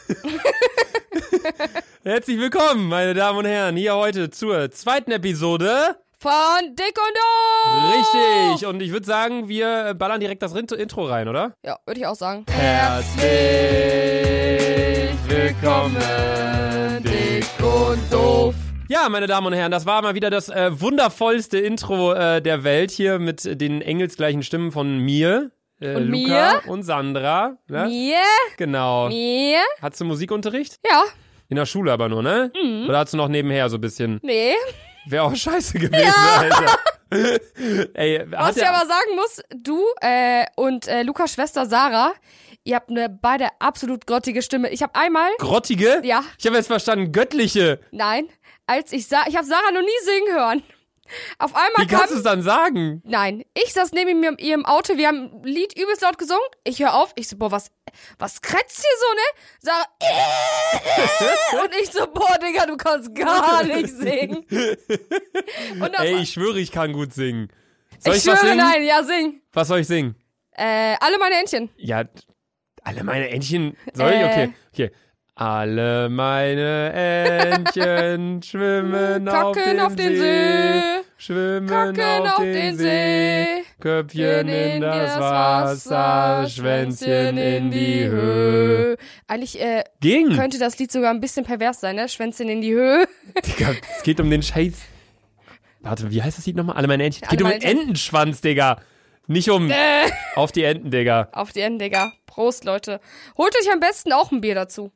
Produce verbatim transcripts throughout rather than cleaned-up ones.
Herzlich willkommen, meine Damen und Herren, hier heute zur zweiten Episode von Dick und Doof. Richtig, und ich würde sagen, wir ballern direkt das Intro rein, oder? Ja, würde ich auch sagen. Herzlich willkommen, Dick und Doof. Ja, meine Damen und Herren, das war mal wieder das äh, wundervollste Intro äh, der Welt hier mit den engelsgleichen Stimmen von mir, äh, und Luca mir? und Sandra. Ne? Mir? Genau. Mir? Hattest du Musikunterricht? Ja. In der Schule aber nur, ne? Mhm. Oder hast du noch nebenher so ein bisschen? Nee. Wäre auch scheiße gewesen, Ja. Alter. Ey, Was hat ich der, aber sagen muss, du äh, und äh, Lukas Schwester Sarah, ihr habt eine beide absolut grottige Stimme. Ich habe einmal, grottige? ja, Ich habe jetzt verstanden, göttliche. nein, als ich sah, ich habe Sarah noch nie singen hören. Auf einmal Wie kannst kam, du es dann sagen? nein, ich saß neben mir ihr im Auto, wir haben ein Lied übelst laut gesungen. Ich höre auf, ich so, boah, was, was krätzt hier so, ne? Sarah, und ich so, boah, Digga, du kannst gar nicht singen. Und auf, Ey, ich schwöre, ich kann gut singen. Soll ich ich, was schwöre, singen? nein, ja, sing. Was soll ich singen? Äh, alle meine Entchen. Ja, alle meine Entchen. Soll ich? Äh. Okay, okay. Alle meine Entchen schwimmen auf Kacken den, auf den See. See. Schwimmen Kacken auf auf den den See. See. Köpfchen in das Wasser, Schwänzchen in die Höhe. Eigentlich äh, Ging. könnte das Lied sogar ein bisschen pervers sein, ne? Schwänzchen in die Höhe. Digga, es geht um den Scheiß. Warte, wie heißt das Lied nochmal? Alle meine Entchen. Es Alle geht um meine den Entchen. Entenschwanz, Digga. Nicht um Äh, auf die Enten, Digga. auf die Enden, Digga. Prost, Leute. Holt euch am besten auch ein Bier dazu.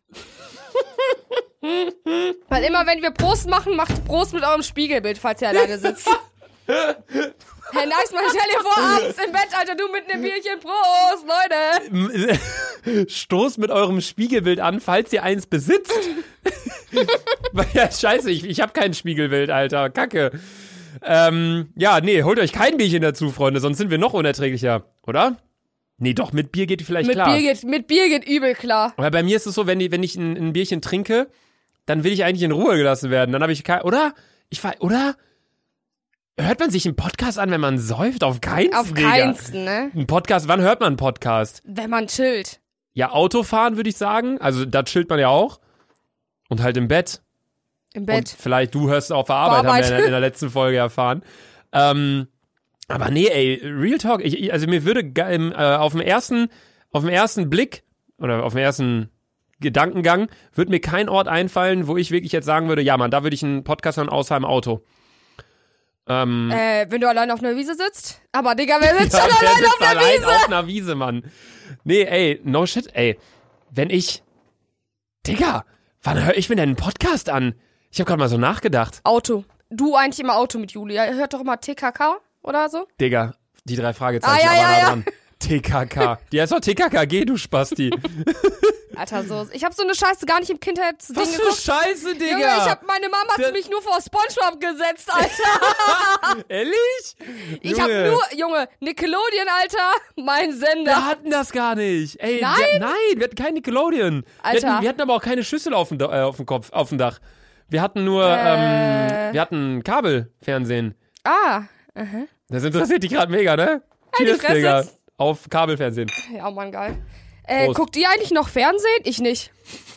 Weil immer, wenn wir Prost machen, macht Prost mit eurem Spiegelbild, falls ihr alleine sitzt. Hey, nice, man, stell dir vor, abends im Bett, Alter, du mit einem Bierchen. Prost, Leute. Stoßt mit eurem Spiegelbild an, falls ihr eins besitzt. Weil ja, scheiße, ich, ich hab kein Spiegelbild, Alter. Kacke. Ähm, ja, nee, holt euch kein Bierchen dazu, Freunde, sonst sind wir noch unerträglicher, oder? Nee, doch, mit Bier geht vielleicht Mit klar. Bier, geht, mit Bier geht übel klar. Aber bei mir ist es so, wenn, die, wenn ich ein, ein Bierchen trinke, dann will ich eigentlich in Ruhe gelassen werden. Dann habe ich kein, oder? Ich war, oder? Hört man sich einen Podcast an, wenn man säuft? Auf keinen Auf keinsten, ne? Ein Podcast, wann hört man einen Podcast? Wenn man chillt. Ja, Autofahren würde ich sagen. Also da chillt man ja auch. Und halt im Bett. Im Und Bett. vielleicht du hörst auf der Arbeit, haben Arbeit. wir in der, in der letzten Folge erfahren. Ähm, aber nee, ey, Real Talk. Ich, ich, also mir würde ge- im, äh, auf dem ersten, auf dem ersten Blick oder auf dem ersten Gedankengang würde mir kein Ort einfallen, wo ich wirklich jetzt sagen würde, ja Mann, da würde ich einen Podcast hören, außer im Auto. Ähm, Äh, wenn du allein auf einer Wiese sitzt? Aber Digga, wer sitzt ja, schon wer allein sitzt auf einer allein Wiese? auf einer Wiese, Mann? Nee, ey, no shit, ey. Wenn ich, Digga, wann höre ich mir denn einen Podcast an? Ich habe gerade mal so nachgedacht. Auto. Du eigentlich immer Auto mit Julia. Hört doch immer T K K oder so? Digga, die drei Fragezeichen, Ah, ja, aber ja, nah ja. dran. T K K. Die heißt doch T K K G, du Spasti. Alter, so. Ich hab so eine Scheiße gar nicht im Kindheitsding Was für geguckt. Scheiße, Digga. Junge, ich hab, meine Mama Der- hat mich nur vor Spongebob gesetzt, Alter. Ehrlich? Ich hab Junge, nur, Junge, Nickelodeon, Alter, mein Sender. Wir hatten das gar nicht. Ey, Nein? Wir, nein, wir hatten kein Nickelodeon. Wir Alter. hatten, wir hatten aber auch keine Schüssel auf dem, Da- äh, auf dem Kopf, auf dem Dach. Wir hatten nur, Äh. ähm, wir hatten Kabelfernsehen. Ah, Das interessiert dich gerade mega, ne? Halt die Cheers, Fresse. Digga. Auf Kabelfernsehen. ja, Mann, geil. Äh, Prost. guckt ihr eigentlich noch Fernsehen? Ich nicht.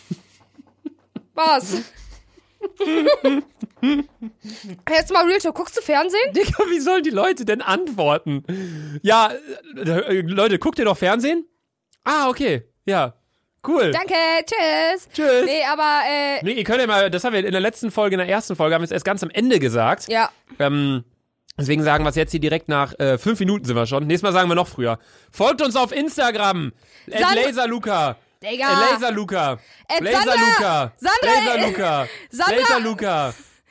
Was? Jetzt mal Real Talk, guckst du Fernsehen? Digga, wie sollen die Leute denn antworten? Ja, äh, äh, Leute, guckt ihr doch Fernsehen? Ah, okay. Ja. Cool. Danke, tschüss. Tschüss. Nee, aber, äh, Nee, ihr könnt ja mal, das haben wir in der letzten Folge, in der ersten Folge, haben wir es erst ganz am Ende gesagt. ja. Ähm, deswegen sagen wir es jetzt hier direkt nach äh, fünf Minuten sind wir schon. Nächstes Mal sagen wir noch früher. Folgt uns auf Instagram. At Sand- Laserluca. Digga. Äh, Laserluca. At Laserluca. Sandra- Sandra- Laserluca. Sandra- Laserluca.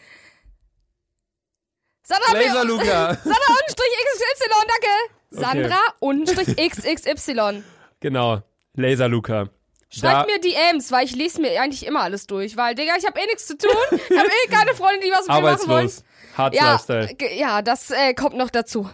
Sandra, Laserluca. Sandra Unstrich X X Y, danke. Okay. Sandra Unstrich X X Y. Genau. Laserluca. Schreibt Da- mir D Ms, weil ich lese mir eigentlich immer alles durch. Weil, Digga, ich habe eh nichts zu tun. Ich habe eh keine Freunde, die was mit mir machen wollen. Arbeitslos. Hard Ja, Lifestyle. g- ja, das äh, kommt noch dazu.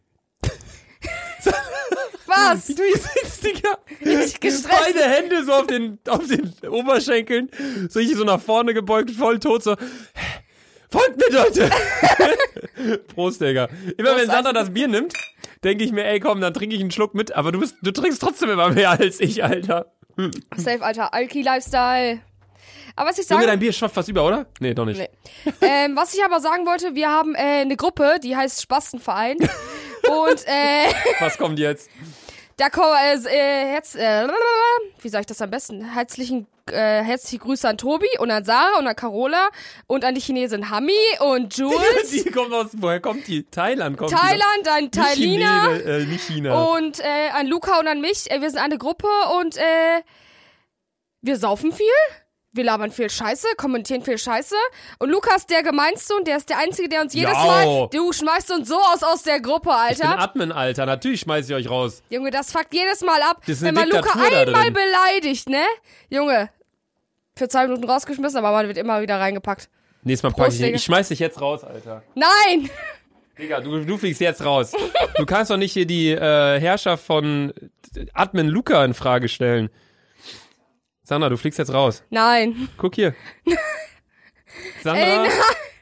Was? Wie du hier sitzt, Digga. Ich gestresst. Beide Hände so auf den, auf den Oberschenkeln. So ich so nach vorne gebeugt, voll tot, so. Folgt mir, Leute! Prost, Digga. Immer Prost, wenn Sandra Alter. das Bier nimmt, denke ich mir, ey, komm, dann trinke ich einen Schluck mit. Aber du bist, du trinkst trotzdem immer mehr als ich, Alter. Safe, Alter. Alki-Lifestyle. Aber was ich sagen... Junge, dein Bier schwappt fast über, oder? Nee, doch nicht. Nee. ähm, was ich aber sagen wollte, wir haben äh, eine Gruppe, die heißt Spastenverein. Und, äh... Was kommt jetzt? Da kommen, äh, äh, Herz, äh, wie sag ich das am besten? Herzlichen, äh, herzliche Grüße an Tobi und an Sarah und an Carola und an die Chinesin Hami und Jules. Die kommt aus, woher kommt die? Thailand kommt Thailand, an Thailina. Nicht, Chine, äh, nicht China. Und, äh, an Luca und an mich. Äh, wir sind eine Gruppe und, äh, wir saufen viel. Wir labern viel Scheiße, kommentieren viel Scheiße. Und Lukas, der gemeinste und der ist der Einzige, der uns jedes Jau. Mal... Du schmeißt uns so aus aus der Gruppe, Ich bin Alter. Admin, Alter. Natürlich schmeiß ich euch raus. Junge, das fuckt jedes Mal ab. Das ist Wenn eine man Luca Diktatur da einmal drin. beleidigt, ne? Junge, für zwei Minuten rausgeschmissen, aber man wird immer wieder reingepackt. Nächstes Mal pack Prost, ich nicht. Digga. Ich schmeiß dich jetzt raus, Alter. Nein! Digga, du, du fliegst jetzt raus. Du kannst doch nicht hier die äh, Herrschaft von Admin Luca in Frage stellen. Sandra, du fliegst jetzt raus. Nein. Guck hier. Sandra, Ey, nein.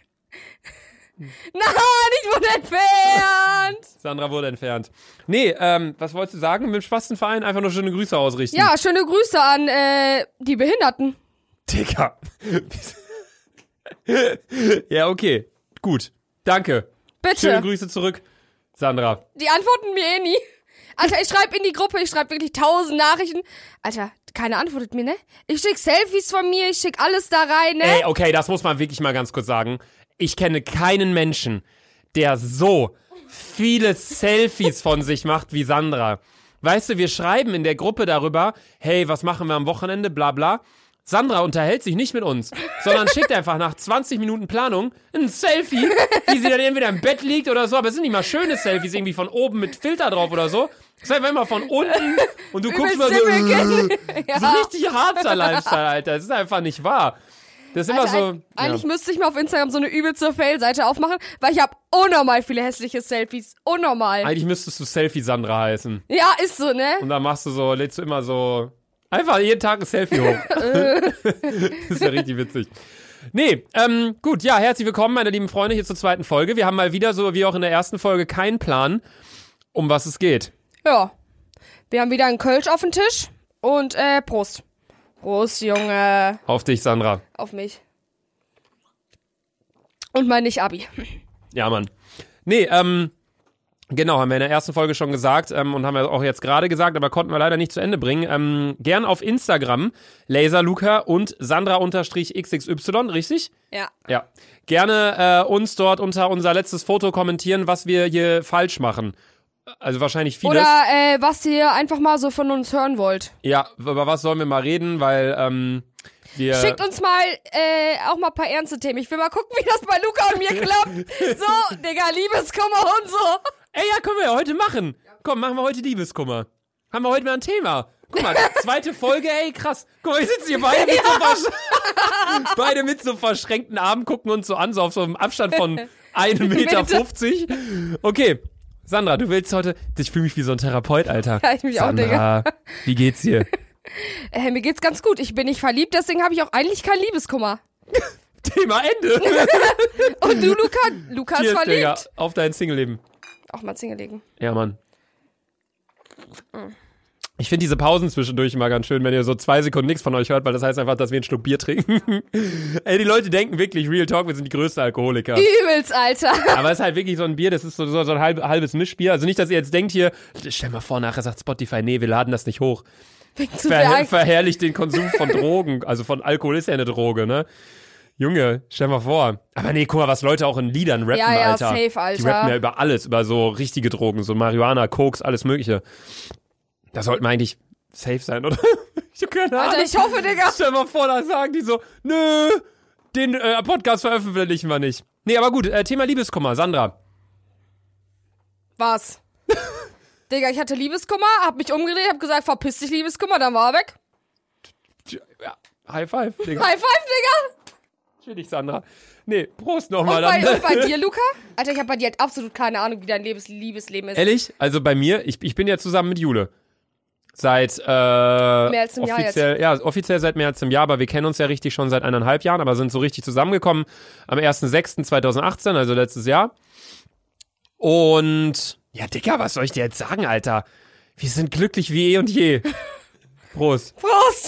Nein, ich wurde entfernt. Sandra wurde entfernt. Nee, ähm, was wolltest du sagen? Mit dem Spastenverein einfach nur schöne Grüße ausrichten. Ja, schöne Grüße an äh, die Behinderten. Digga. Ja, okay. Gut. Danke. Bitte. Schöne Grüße zurück, Sandra. Die antworten mir eh nie. Alter, ich schreibe in die Gruppe, ich schreibe wirklich tausend Nachrichten. Alter, keiner antwortet mir, ne? Ich schick Selfies von mir, ich schick alles da rein, ne? Ey, okay, das muss man wirklich mal ganz kurz sagen. Ich kenne keinen Menschen, der so viele Selfies von sich macht wie Sandra. Weißt du, wir schreiben in der Gruppe darüber, hey, was machen wir am Wochenende, bla bla. Sandra unterhält sich nicht mit uns, sondern schickt einfach nach zwanzig Minuten Planung ein Selfie, wie sie dann entweder im Bett liegt oder so, aber es sind nicht mal schöne Selfies, irgendwie von oben mit Filter drauf oder so. Das ist einfach immer von unten und du guckst mal so, Übelst äh, so richtig harzer Lifestyle, Alter. Das ist einfach nicht wahr. Das ist immer Alter, so... eig- Eigentlich ja. müsste ich mal auf Instagram so eine übelste Fail-Seite aufmachen, weil ich habe unnormal viele hässliche Selfies. Unnormal. Eigentlich müsstest du Selfie-Sandra heißen. Ja, ist so, ne? Und dann machst du so, lädst du immer so... Einfach jeden Tag ein Selfie hoch. Das ist ja richtig witzig. Nee, ähm, gut, ja, herzlich willkommen, meine lieben Freunde, hier zur zweiten Folge. Wir haben mal wieder, so wie auch in der ersten Folge, keinen Plan, um was es geht. Ja. Wir haben wieder einen Kölsch auf dem Tisch und, äh, Prost. Prost, Junge. Auf dich, Sandra. Auf mich. Und mein Nicht-Abi. Ja, Mann. Nee, ähm, genau, haben wir in der ersten Folge schon gesagt ähm, und haben wir auch jetzt gerade gesagt, aber konnten wir leider nicht zu Ende bringen. Ähm, gern auf Instagram, laserluca und Sandra-X X Y, richtig? Ja. Ja. Gerne äh, uns dort unter unser letztes Foto kommentieren, was wir hier falsch machen. Also wahrscheinlich vieles. Oder, äh, was ihr einfach mal so von uns hören wollt. Ja, über was sollen wir mal reden, weil ähm, wir... Schickt uns mal, äh, auch mal ein paar ernste Themen. Ich will mal gucken, wie das bei Luca und mir klappt. So, Digga, Liebeskummer und so. Ey, ja, können wir ja heute machen. Komm, machen wir heute Liebeskummer. Haben wir heute mal ein Thema. Guck mal, zweite Folge, ey, krass. Guck mal, wir sitzen hier beide mit, so, versch- beide mit so verschränkten Armen, gucken uns so an, so auf so einem Abstand von einem Meter fünfzig. Okay, Sandra, du willst heute... Ich fühle mich wie so ein Therapeut, Alter. Ja, ich mich auch, Sandra, Digga. wie geht's dir? Äh, mir geht's ganz gut. Ich bin nicht verliebt, deswegen habe ich auch eigentlich keinen Liebeskummer. Thema Ende. Und du, Luca? Luca ist Cheers, verliebt. Digga, auf dein Single-Leben. Auch mal Single legen. Ja, Mann. Ich finde diese Pausen zwischendurch immer ganz schön, wenn ihr so zwei Sekunden nichts von euch hört, weil das heißt einfach, dass wir einen Schluck Bier trinken. Ey, die Leute denken wirklich, Real Talk, wir sind die größten Alkoholiker. Übelst, Alter. Aber es ist halt wirklich so ein Bier, das ist so, so, so ein halb, halbes Mischbier. Also nicht, dass ihr jetzt denkt hier, stell mal vor, nachher sagt Spotify, nee, wir laden das nicht hoch. Zu viel Ver Alk- verherrlicht den Konsum von Drogen. Also von Alkohol ist ja eine Droge, ne? Junge, stell mal vor. Aber nee, guck mal, was Leute auch in Liedern rappen, Ja, ja, Alter. safe, Alter. Die rappen ja über alles, über so richtige Drogen, so Marihuana, Koks, alles mögliche. Da sollten wir eigentlich safe sein, oder? Ich hab keine Ahnung. Alter, ich hoffe, Digga. Stell mal vor, da sagen die so, nö, den äh, Podcast veröffentlichen wir nicht. Nee, aber gut, äh, Thema Liebeskummer, Sandra. Was? Digga, ich hatte Liebeskummer, hab mich umgedreht, hab gesagt, verpiss dich, Liebeskummer, dann war er weg. Ja, High five, Digga. High five, Digga. Natürlich, Sandra. Nee, Prost Und nochmal. bei, dann. und bei dir, Luca? Alter, ich hab bei dir halt absolut keine Ahnung, wie dein Lebens Liebesleben ist. Ehrlich? Also bei mir, ich, ich bin ja zusammen mit Jule. Seit, äh, Mehr als einem Jahr offiziell, ja, offiziell seit mehr als einem Jahr, aber wir kennen uns ja richtig schon seit eineinhalb Jahren, aber sind so richtig zusammengekommen am ersten sechsten zweitausendachtzehn, also letztes Jahr. Und, ja, Digga, was soll ich dir jetzt sagen, Alter? Wir sind glücklich wie eh und je. Prost. Prost.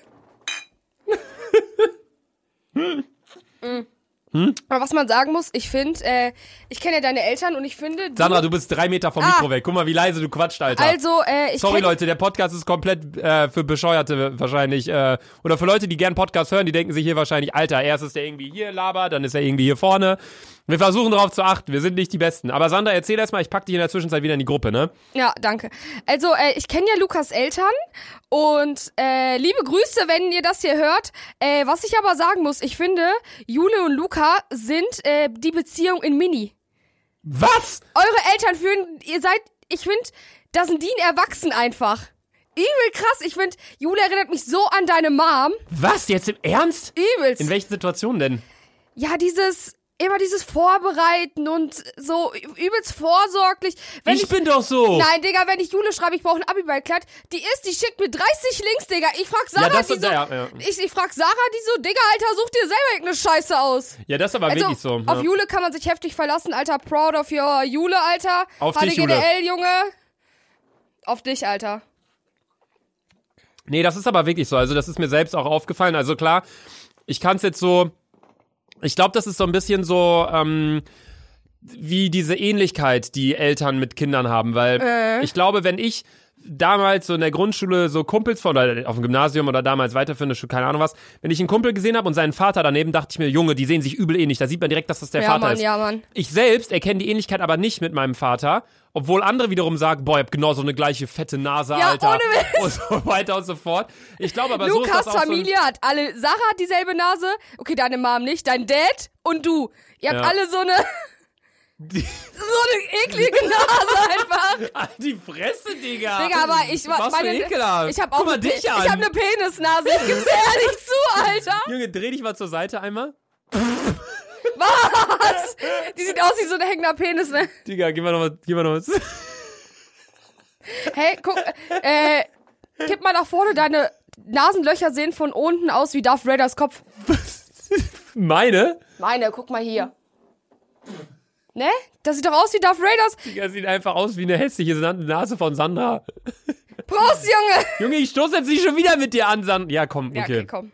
hm. Hm? Aber was man sagen muss, ich finde, äh, ich kenne ja deine Eltern und ich finde... Du, Sandra, du bist drei Meter vom ah, Mikro weg. Guck mal, wie leise du quatscht, Alter. Also, äh, ich Sorry, kenn, Leute, der Podcast ist komplett äh, für Bescheuerte wahrscheinlich. Äh, oder für Leute, die gern Podcast hören, die denken sich hier wahrscheinlich, Alter, erst ist der irgendwie hier labert, dann ist er irgendwie hier vorne. Wir versuchen darauf zu achten, wir sind nicht die Besten. Aber Sandra, erzähl erst mal, ich pack dich in der Zwischenzeit wieder in die Gruppe, ne? Ja, danke. Also, äh, ich kenne ja Lukas Eltern und äh, liebe Grüße, wenn ihr das hier hört. Äh, was ich aber sagen muss, ich finde, Jule und Luca sind äh, die Beziehung in Mini. Was? Eure Eltern fühlen, ihr seid, ich finde, da sind die erwachsen einfach. Übel krass, ich finde, Jule erinnert mich so an deine Mom. Was, jetzt im Ernst? Übelst. In welchen Situationen denn? Ja, dieses... Immer dieses Vorbereiten und so übelst vorsorglich. Wenn ich, ich bin doch so. Nein, Digga, wenn ich Jule schreibe, ich brauche ein Abiballkleid, die ist, die schickt mir dreißig Links, Digga. Ich frag Sarah, ja, das die ist, so, ja, ja. Ich, ich frag Sarah, die so, Digga, Alter, such dir selber irgendeine Scheiße aus. Ja, das ist aber also, wirklich so. Auf ja. Jule kann man sich heftig verlassen, Alter. Proud of your Jule, Alter. Auf H D dich, G D L, Jule. Junge. Auf dich, Alter. Nee, das ist aber wirklich so. Also, das ist mir selbst auch aufgefallen. Also, klar, ich kann es jetzt so... Ich glaube, das ist so ein bisschen so... Ähm, wie diese Ähnlichkeit, die Eltern mit Kindern haben, weil äh. ich glaube, wenn ich damals so in der Grundschule so Kumpels von, oder auf dem Gymnasium oder damals weiterführende Schule, keine Ahnung was, wenn ich einen Kumpel gesehen habe und seinen Vater daneben, dachte ich mir, Junge, die sehen sich übel ähnlich, da sieht man direkt, dass das der ja, Vater Mann, ist. Ja, Mann. Ich selbst erkenne die Ähnlichkeit aber nicht mit meinem Vater, obwohl andere wiederum sagen, boah, ich hab genau so eine gleiche fette Nase, ja, Alter. Ohne Witz. Und so weiter und so fort. Ich glaube aber, Lukas so ist das auch Familie so ein, hat alle, Sarah hat dieselbe Nase, okay, deine Mom nicht, dein Dad und du. Ihr habt Ja. alle so eine... die, So eine eklige Nase einfach. Halt die Fresse, Digga. Digga, aber ich war Was meine, für ekelhaft. ich hab auch Guck mal eine, dich Pe- an. ich hab eine Penisnase. Ich geb's dir ehrlich zu, Alter. Junge, dreh dich mal zur Seite einmal. Was? Die sieht aus wie so ein hängender Penis, ne? Digga, gib mal noch mal, gib mal noch was. Hey, guck, äh, kipp mal nach vorne, deine Nasenlöcher sehen von unten aus wie Darth Raiders Kopf. Meine? Meine, guck mal hier. Ne? Das sieht doch aus wie Darth Raiders. Digga, sieht einfach aus wie eine hässliche Nase von Sandra. Prost, Junge. Junge, ich stoße jetzt nicht schon wieder mit dir an, Sandra. Ja, komm, okay. Ja, okay, komm.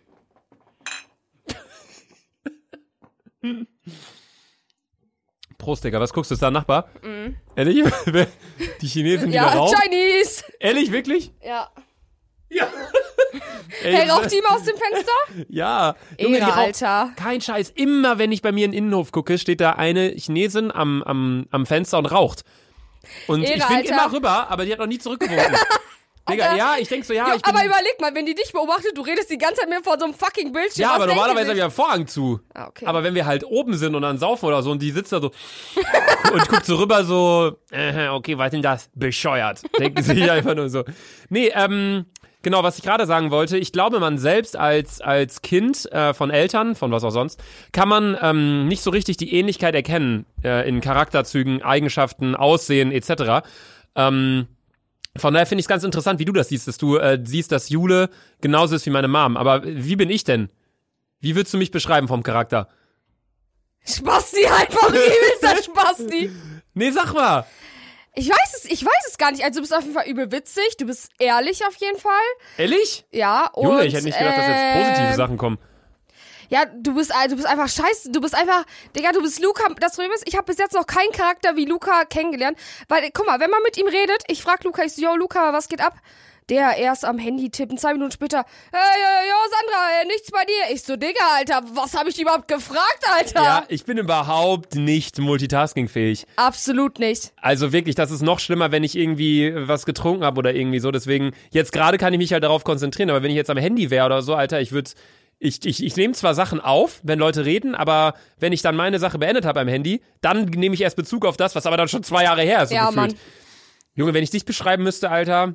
Prost, Digga. Was guckst du? Ist da ein Nachbar? Mhm. Ehrlich? Die Chinesen, die da Ja, rauchen? Chinese. Ehrlich, wirklich? Ja. Ja. Ey, Hey, raucht die mal aus dem Fenster? Ja. Junge, Ehre, die raucht- Alter. Kein Scheiß. Immer, wenn ich bei mir in den Innenhof gucke, steht da eine Chinesin am, am, am Fenster und raucht. Und Ehre, ich wink Alter. immer rüber, aber die hat noch nie zurückgewunken. Digga, Alter. ja, ich denk so, ja, Jo, ich bin... aber überleg mal, wenn die dich beobachtet, du redest die ganze Zeit mit vor so einem fucking Bildschirm. Ja, was aber denken normalerweise die haben wir sich? ja Vorhang zu. Ah, okay. Aber wenn wir halt oben sind und dann saufen oder so und die sitzt da so und guckt so rüber so, äh, okay, was denn das? Bescheuert. Denken sich einfach nur so. Nee, ähm, genau, was ich gerade sagen wollte, ich glaube, man selbst als, als Kind äh, von Eltern, von was auch sonst, kann man ähm, nicht so richtig die Ähnlichkeit erkennen äh, in Charakterzügen, Eigenschaften, Aussehen et cetera. Ähm, Von daher finde ich es ganz interessant, wie du das siehst, dass du äh, siehst, dass Jule genauso ist wie meine Mom. Aber wie bin ich denn? Wie würdest du mich beschreiben vom Charakter? Spasti, einfach übelster Spasti. Nee, sag mal. Ich weiß es, ich weiß es gar nicht. Also du bist auf jeden Fall übel witzig, du bist ehrlich auf jeden Fall. Ehrlich? Ja, und Junge, ich hätte nicht gedacht, dass jetzt positive äh, Sachen kommen. Ja, du bist, äh, du bist einfach scheiße. Du bist einfach, Digga, du bist Luca. Das Problem ist, ich habe bis jetzt noch keinen Charakter wie Luca kennengelernt. Weil, guck mal, wenn man mit ihm redet, ich frag Luca, ich so, yo, Luca, was geht ab? Der erst am Handy tippen, zwei Minuten später, hey, yo, yo, Sandra, äh, nichts bei dir. Ich so, Digga, Alter, was habe ich überhaupt gefragt, Alter? Ja, ich bin überhaupt nicht multitaskingfähig. Absolut nicht. Also wirklich, das ist noch schlimmer, wenn ich irgendwie was getrunken habe oder irgendwie so. Deswegen, jetzt gerade kann ich mich halt darauf konzentrieren. Aber wenn ich jetzt am Handy wäre oder so, Alter, ich würde... Ich, ich, ich nehme zwar Sachen auf, wenn Leute reden, aber wenn ich dann meine Sache beendet habe am Handy, dann nehme ich erst Bezug auf das, was aber dann schon zwei Jahre her ist. So Ja, gefühlt. Mann. Junge, wenn ich dich beschreiben müsste, Alter.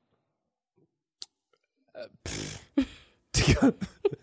Äh, pff. Digga.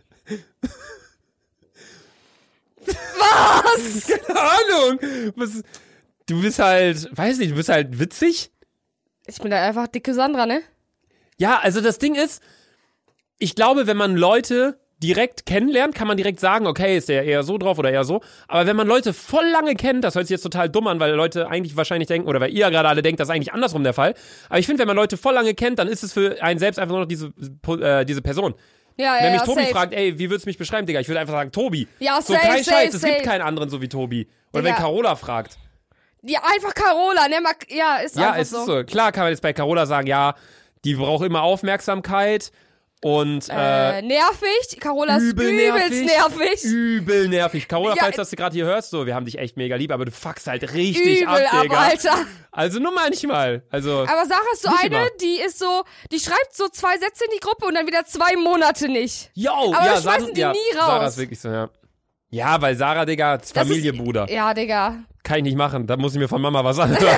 Was? Keine Ahnung. Was, du bist halt, weiß nicht, du bist halt witzig. Ich bin da einfach dicke Sandra, ne? Ja, also das Ding ist, ich glaube, wenn man Leute direkt kennenlernt, kann man direkt sagen, okay, ist der eher so drauf oder eher so. Aber wenn man Leute voll lange kennt, das hört sich jetzt total dumm an, weil Leute eigentlich wahrscheinlich denken, oder weil ihr gerade alle denkt, das ist eigentlich andersrum der Fall. Aber ich finde, wenn man Leute voll lange kennt, dann ist es für einen selbst einfach nur noch diese, äh, diese Person. Ja, wenn ja, mich ja, Tobi safe. fragt, ey, wie würdest du mich beschreiben, Digga? Ich würde einfach sagen, Tobi. Ja, so safe, kein safe, Scheiß, es safe. gibt keinen anderen so wie Tobi. Oder Digga. wenn Carola fragt. Ja, einfach Carola, ne? Mal, ja, ist Ja, einfach es so. ist so. Klar kann man jetzt bei Carola sagen, ja, die braucht immer Aufmerksamkeit und äh, Äh, nervig. Carola ist übel übelst nervig. Übel nervig. Carola, Ja, falls du das gerade hier hörst, so, wir haben dich echt mega lieb, aber du fuckst halt richtig Übel ab, ab, Digga. Alter. Also nur manchmal. Also Aber Sarah ist so Nicht eine, immer. die ist so, die schreibt so zwei Sätze in die Gruppe und dann wieder zwei Monate nicht. yo, Aber ja, wir schmeißen die ja, nie Sarah raus. ist wirklich so, ja. Ja, weil Sarah, Digga, ist Das Familie, ist, Bruder. Ja, Digga. Kann ich nicht machen. Da muss ich mir von Mama was anhören.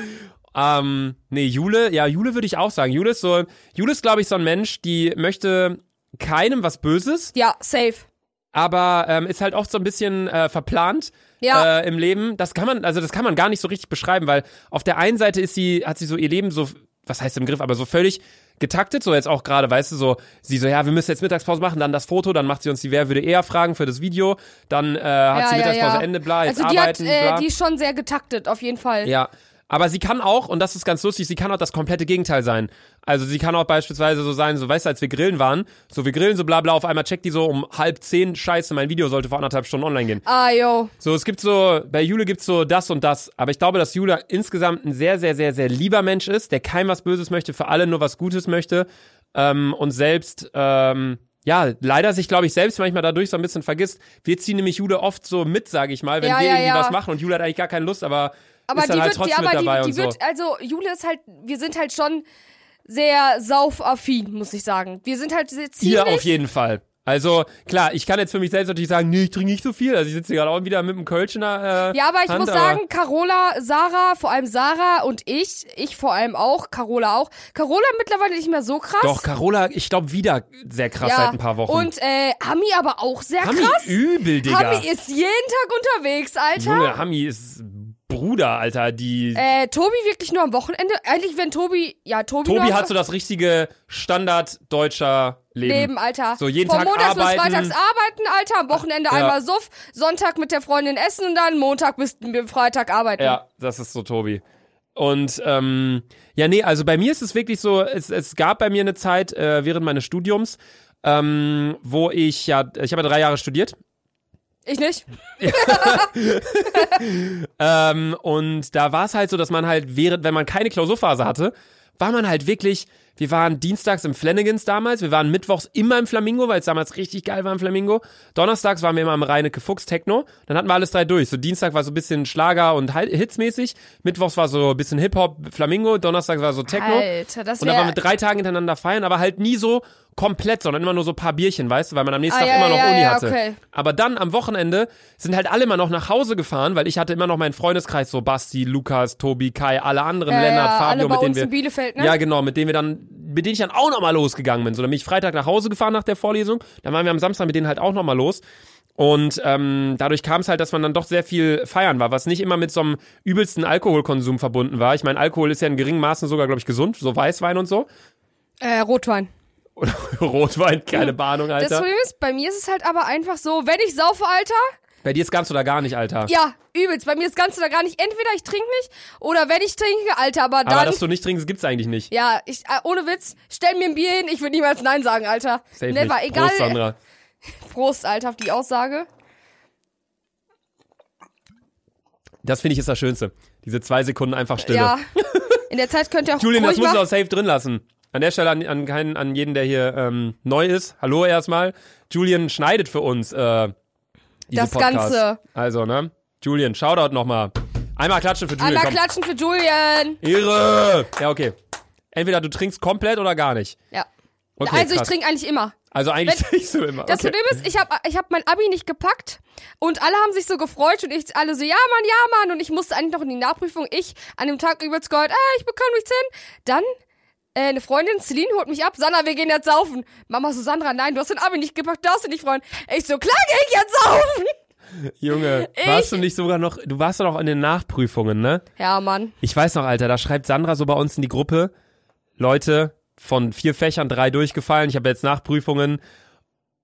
ähm, nee, Jule, ja, Jule würde ich auch sagen. Jule ist so, Jule ist, glaube ich, so ein Mensch, die möchte keinem was Böses, Ja, safe. aber ähm, ist halt oft so ein bisschen äh, verplant Ja. äh, im Leben. Das kann man, also das kann man gar nicht so richtig beschreiben, weil auf der einen Seite ist sie, hat sie so ihr Leben so, was heißt im Griff, aber so völlig getaktet, so jetzt auch gerade, weißt du, so, sie so, ja, wir müssen jetzt Mittagspause machen, dann das Foto, dann macht sie uns die Wer würde eher Fragen für das Video, dann äh, hat Ja, sie ja, Mittagspause ja. Ende, bla, jetzt Also die arbeiten, hat, äh, bla. die ist schon sehr getaktet, auf jeden Fall. Ja, aber sie kann auch, und das ist ganz lustig, sie kann auch das komplette Gegenteil sein. Also sie kann auch beispielsweise so sein, so weißt du, als wir grillen waren, so wir grillen so bla bla, auf einmal checkt die so um halb zehn, scheiße, mein Video sollte vor anderthalb Stunden online gehen. Ah, yo. So, es gibt so, bei Jule gibt's so das und das, aber ich glaube, dass Jule insgesamt ein sehr, sehr, sehr, sehr lieber Mensch ist, der keinem was Böses möchte, für alle nur was Gutes möchte, ähm, und selbst, ähm, ja, leider sich, glaube ich, selbst manchmal dadurch so ein bisschen vergisst. Wir ziehen nämlich Jule oft so mit, sage ich mal, wenn Ja, wir ja, irgendwie ja. was machen und Jule hat eigentlich gar keine Lust, aber Aber ist dann die halt wird, ja, trotzdem aber mit dabei die, und die so. wird, also Jule ist halt, wir sind halt schon sehr saufaffin, muss ich sagen. Wir sind halt sehr ziemlich. Ihr auf jeden Fall. Also, klar, ich kann jetzt für mich selbst natürlich sagen, nee, ich trinke nicht so viel. Also ich sitze hier gerade auch wieder mit einem Kölsch in der äh, Ja, aber ich Hand, muss sagen, Carola, Sarah, vor allem Sarah und ich, ich vor allem auch, Carola auch. Carola mittlerweile nicht mehr so krass. Doch, Carola, ich glaube, wieder sehr krass ja. seit ein paar Wochen. Und äh, Hami aber auch sehr Hami krass. übel, Digga. Hami ist jeden Tag unterwegs, Alter. Junge, Hami ist Bruder, Alter. Die Äh, Tobi wirklich nur am Wochenende. Eigentlich, wenn Tobi, ja, Tobi, Tobi nur hat so das richtige Standard-deutscher Leben. Leben, Alter. So jeden Von Tag Montags arbeiten. bis Freitags arbeiten, Alter. Am Wochenende Ja. einmal Suff. Sonntag mit der Freundin essen und dann Montag bis Freitag arbeiten. Ja, das ist so Tobi. Und ähm, ja, nee, also bei mir ist es wirklich so, es, es gab bei mir eine Zeit äh, während meines Studiums, ähm, wo ich ja, ich habe ja drei Jahre studiert. Ich nicht. Ähm, und da war es halt so, dass man halt während, wenn man keine Klausurphase hatte, war man halt wirklich, wir waren dienstags im Flanagans damals, wir waren mittwochs immer im Flamingo, weil es damals richtig geil war im Flamingo. Donnerstags waren wir immer im Reinecke Fuchs Techno, dann hatten wir alles drei durch. So Dienstag war so ein bisschen Schlager und Hitsmäßig, mittwochs war so ein bisschen Hip-Hop, Flamingo, Donnerstag war so Techno. Alter, das Und dann waren wir wäre... drei Tage hintereinander feiern, aber halt nie so komplett, sondern immer nur so ein paar Bierchen, weißt du, weil man am nächsten Ah, Tag ja, immer noch ja, Uni ja, hatte. okay. Aber dann am Wochenende sind halt alle immer noch nach Hause gefahren, weil ich hatte immer noch meinen Freundeskreis, so Basti, Lukas, Tobi, Kai, alle anderen, Ja, Lennart, ja, Fabio, alle bei mit denen uns wir... in Bielefeld, ne? Ja, genau, mit denen wir dann, mit denen ich dann auch nochmal losgegangen bin. So, dann bin ich Freitag nach Hause gefahren nach der Vorlesung, dann waren wir am Samstag mit denen halt auch nochmal los. Und ähm, dadurch kam es halt, dass man dann doch sehr viel feiern war, was nicht immer mit so einem übelsten Alkoholkonsum verbunden war. Ich meine, Alkohol ist ja in geringen Maßen sogar, glaube ich, gesund, so Weißwein und so. Äh, Rotwein. Oder Rotwein, keine Ahnung, Das Alter. Problem ist, bei mir ist es halt aber einfach so, wenn ich saufe, Alter, Bei dir ist ganz oder gar nicht, Alter. ja, übelst. Bei mir ist ganz oder gar nicht. Entweder ich trinke nicht oder wenn ich trinke, Alter, aber dann... Aber dass du nicht trinkst, gibt's eigentlich nicht. ja, ich, äh, ohne Witz, stell mir ein Bier hin, ich würde niemals Nein sagen, Alter. Safe Never, nicht. egal. Prost, Sandra. Prost, Alter, auf die Aussage. Das finde ich ist das Schönste. Diese zwei Sekunden einfach Stille. Ja. In der Zeit könnt ihr auch Julian, das ruhig musst du machen. auch safe drin lassen. An der Stelle an, an, keinen, an jeden, der hier ähm, neu ist. Hallo erstmal. Julian schneidet für uns äh, diese Das Podcasts. Ganze. Also, ne? Julian, Shoutout nochmal. Einmal klatschen für Julian, Einmal komm. klatschen für Julian. Ehre! Ja, okay. Entweder du trinkst komplett oder gar nicht. Ja. Okay, also ich krass. trinke eigentlich immer. Also eigentlich trinkst du immer. Das Okay. Problem ist, ich habe ich hab mein Abi nicht gepackt und alle haben sich so gefreut und ich alle so, ja Mann, ja Mann, und ich musste eigentlich noch in die Nachprüfung. Ich an dem Tag übelst geheult, ah, ich bekomme nichts hin. Dann äh, eine Freundin, Celine, holt mich ab. Sandra, wir gehen jetzt saufen. Mama so, Sandra, nein, du hast dein Abi nicht gepackt, darfst du nicht freuen. Ich so, klar geh ich jetzt saufen. Junge, Ich- warst du nicht sogar noch, du warst doch noch in den Nachprüfungen, ne? Ja, Mann. Ich weiß noch, Alter, da schreibt Sandra so bei uns in die Gruppe, Leute, von vier Fächern drei durchgefallen, ich habe jetzt Nachprüfungen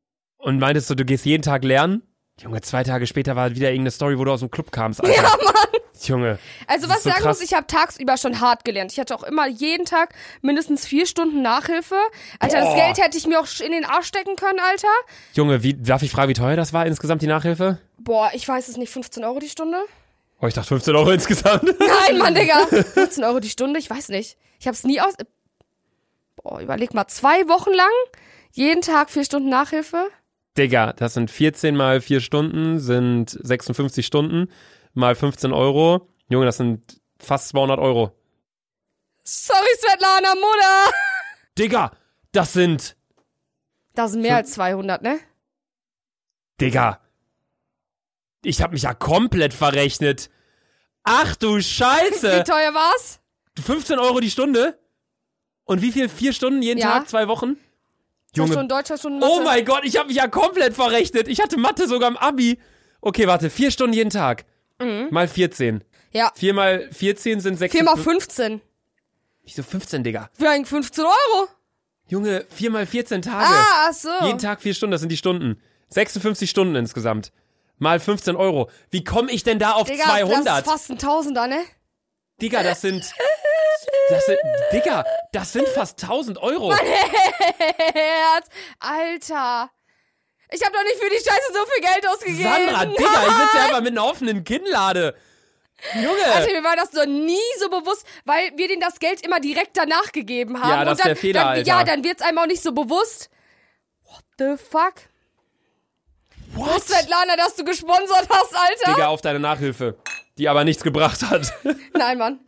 und meintest so, du gehst jeden Tag lernen. Junge, zwei Tage später war wieder irgendeine Story, wo du aus dem Club kamst, Alter. Ja, Mann. Junge. Also was ich so sagen krass. muss, ich habe tagsüber schon hart gelernt. Ich hatte auch immer jeden Tag mindestens vier Stunden Nachhilfe. Alter, Boah. das Geld hätte ich mir auch in den Arsch stecken können, Alter. Junge, wie, darf ich fragen, wie teuer das war insgesamt, die Nachhilfe? Boah, ich weiß es nicht, fünfzehn Euro die Stunde? Oh, ich dachte fünfzehn Euro insgesamt. Nein, Mann, Digga. fünfzehn Euro die Stunde, ich weiß nicht. Ich hab's nie aus... Boah, überleg mal, zwei Wochen lang, jeden Tag vier Stunden Nachhilfe. Digga, das sind vierzehn mal vier Stunden, sind sechsundfünfzig Stunden, mal fünfzehn Euro. Junge, das sind fast zweihundert Euro. Sorry, Svetlana, Mutter. Digga, das sind... Das sind mehr als zweihundert, ne? Digga. Ich hab mich ja komplett verrechnet. Ach du Wie Scheiße. teuer war's? fünfzehn Euro die Stunde? Und wie viel? Vier Stunden jeden Ja. Tag? Zwei Wochen? Zwei Junge. Stunden Deutsch, zwei Stunden Mathe. Oh mein Gott, ich hab mich ja komplett verrechnet. Ich hatte Mathe sogar im Abi. Okay, warte. Vier Stunden jeden Tag. Mhm. Mal vierzehn. Ja, Vier mal vierzehn sind sechs. vier mal fünfzehn. Wieso fünfzehn, Digga? Für eigentlich fünfzehn Euro. Junge, vier mal vierzehn Tage. Ah, ach so. Jeden Tag vier Stunden, das sind die Stunden. sechsundfünfzig Stunden insgesamt. Mal fünfzehn Euro. Wie komme ich denn da auf Digga, zweihundert? das ist fast ein Tausender, ne? Digga, das sind... Das sind... Digga, das sind fast tausend Euro. Herz. Alter. Ich hab doch nicht für die Scheiße so viel Geld ausgegeben. Sandra, Digga, ich sitze hier einfach mit einer offenen Kinnlade. Junge. Alter, mir war das noch nie so bewusst, weil wir denen das Geld immer direkt danach gegeben haben. Ja, das und ist dann, der Fehler, dann, Alter. Ja, dann wird's einem auch nicht so bewusst. What the fuck? What? Svetlana, dass du gesponsert hast, Alter. Digga, auf deine Nachhilfe. Die aber nichts gebracht hat. Nein, Mann.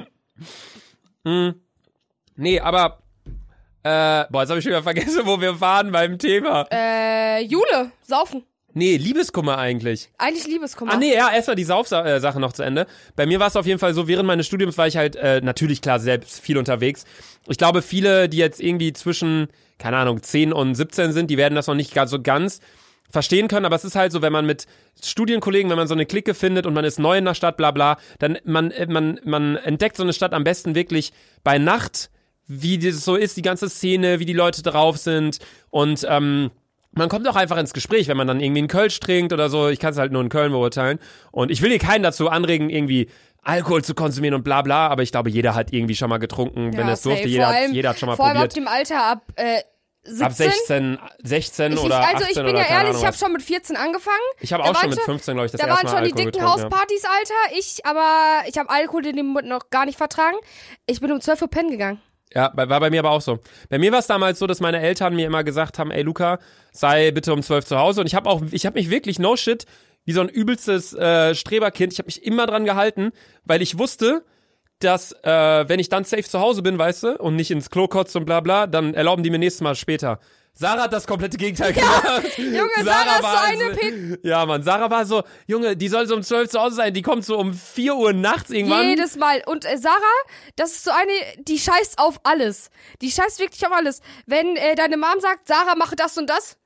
Nee, aber... Äh, boah, jetzt habe ich schon wieder vergessen, wo wir waren beim Thema. Äh, Jule, saufen. Nee, Liebeskummer eigentlich. Eigentlich Liebeskummer. Ah nee, ja, erstmal die Saufsache noch zu Ende. Bei mir war es auf jeden Fall so, während meines Studiums war ich halt äh, natürlich klar selbst viel unterwegs. Ich glaube, viele, die jetzt irgendwie zwischen, keine Ahnung, zehn und siebzehn sind, die werden das noch nicht ganz so ganz verstehen können, aber es ist halt so, wenn man mit Studienkollegen, wenn man so eine Clique findet und man ist neu in der Stadt, bla bla, dann man, man, man entdeckt so eine Stadt am besten wirklich bei Nacht, wie das so ist, die ganze Szene, wie die Leute drauf sind und ähm, man kommt auch einfach ins Gespräch, wenn man dann irgendwie einen Kölsch trinkt oder so. Ich kann es halt nur in Köln beurteilen. Und ich will hier keinen dazu anregen, irgendwie Alkohol zu konsumieren und bla bla, aber ich glaube, jeder hat irgendwie schon mal getrunken, wenn Ja, er es durfte. safe. Jeder, vor allem, hat, jeder hat schon mal vor allem ab probiert. dem Alter ab äh, siebzehn. Ab sechzehn, sechzehn Ich, oder ich, also achtzehn ich bin oder ja keine ehrlich, Ahnung ich habe was. schon mit vierzehn angefangen. Ich habe Da auch schon waren mit schon- fünfzehn, glaube ich, das Da erste waren Mal schon die Alkohol dicken getrunken. Ja. Hauspartys, Alter. Ich, aber ich habe Alkohol in dem Moment noch gar nicht vertragen. Ich bin um zwölf Uhr pennen gegangen. Ja, bei- war bei mir aber auch so. Bei mir war es damals so, dass meine Eltern mir immer gesagt haben, ey Luca, sei bitte um zwölf zu Hause. Und ich habe auch, ich habe mich wirklich, no shit, wie so ein übelstes äh, Streberkind, ich habe mich immer dran gehalten, weil ich wusste, dass äh, wenn ich dann safe zu Hause bin, weißt du, und nicht ins Klo kotze und bla bla, dann erlauben die mir nächstes Mal später. Sarah hat das komplette Gegenteil gemacht. Junge, Sarah ist so war eine also- Pit. Ja, Mann, Sarah war so, Junge, die soll so um zwölf zu Hause sein, die kommt so um vier Uhr nachts irgendwann. Jedes Mal. Und äh, Sarah, das ist so eine, die scheißt auf alles. Die scheißt wirklich auf alles. Wenn äh, deine Mom sagt, Sarah, mache das und das,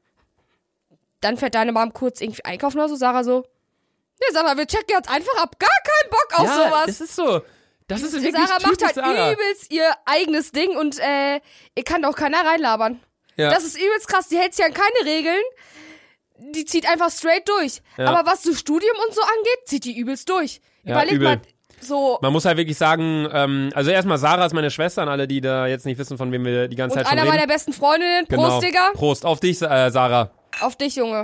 dann fährt deine Mom kurz irgendwie einkaufen oder so. Sarah so, ne, Sarah, wir checken jetzt einfach ab. Gar keinen Bock auf ja, sowas. das ist so. Das ist wirklich Sarah macht typisch halt Sarah. übelst ihr eigenes Ding und äh, ihr kann auch keiner reinlabern. Ja. Das ist übelst krass. Die hält sich an keine Regeln. Die zieht einfach straight durch. Ja. Aber was so Studium und so angeht, zieht die übelst durch. Ja, Überleg übel. mal, so. Man muss halt wirklich sagen, ähm, also erstmal Sarah ist meine Schwester, an alle, die da jetzt nicht wissen, von wem wir die ganze Und Zeit schon einer reden. meiner besten Freundinnen. Genau. Prost, Digga. Prost, auf dich, äh, Sarah. Auf dich, Junge.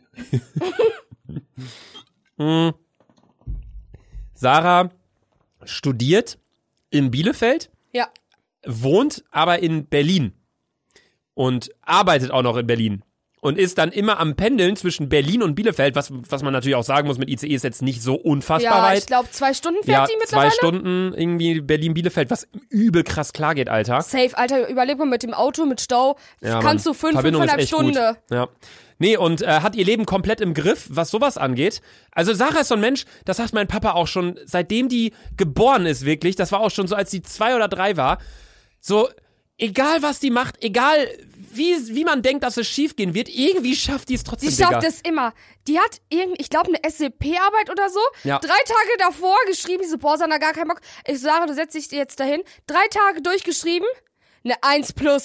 Sarah studiert in Bielefeld, Ja. wohnt aber in Berlin und arbeitet auch noch in Berlin und ist dann immer am Pendeln zwischen Berlin und Bielefeld, was, was man natürlich auch sagen muss, mit I C E ist jetzt nicht so unfassbar Ja, weit. ich glaube, zwei Stunden fährt Ja, die zwei mittlerweile. Stunden irgendwie Berlin-Bielefeld, was übel krass klar geht, Alter. Safe, Alter, überleg mal mit dem Auto, mit Stau. Ja, kannst Mann. du fünf, Verbindung ist fünfeinhalb echt Stunden. Gut. Ja. Nee, und äh, hat ihr Leben komplett im Griff, was sowas angeht. Also Sarah ist so ein Mensch, das sagt mein Papa auch schon, seitdem die geboren ist wirklich, das war auch schon so, als sie zwei oder drei war, so, egal was die macht, egal wie, wie man denkt, dass es schief gehen wird, irgendwie schafft die es trotzdem, Die schafft Digga. es immer. Die hat irgendwie, ich glaube, eine S C P-Arbeit oder so. Ja. Drei Tage davor geschrieben, die so, boah, Sandra, gar keinen Bock. Ich sage, du setzt dich jetzt dahin. Drei Tage durchgeschrieben, eine eins plus.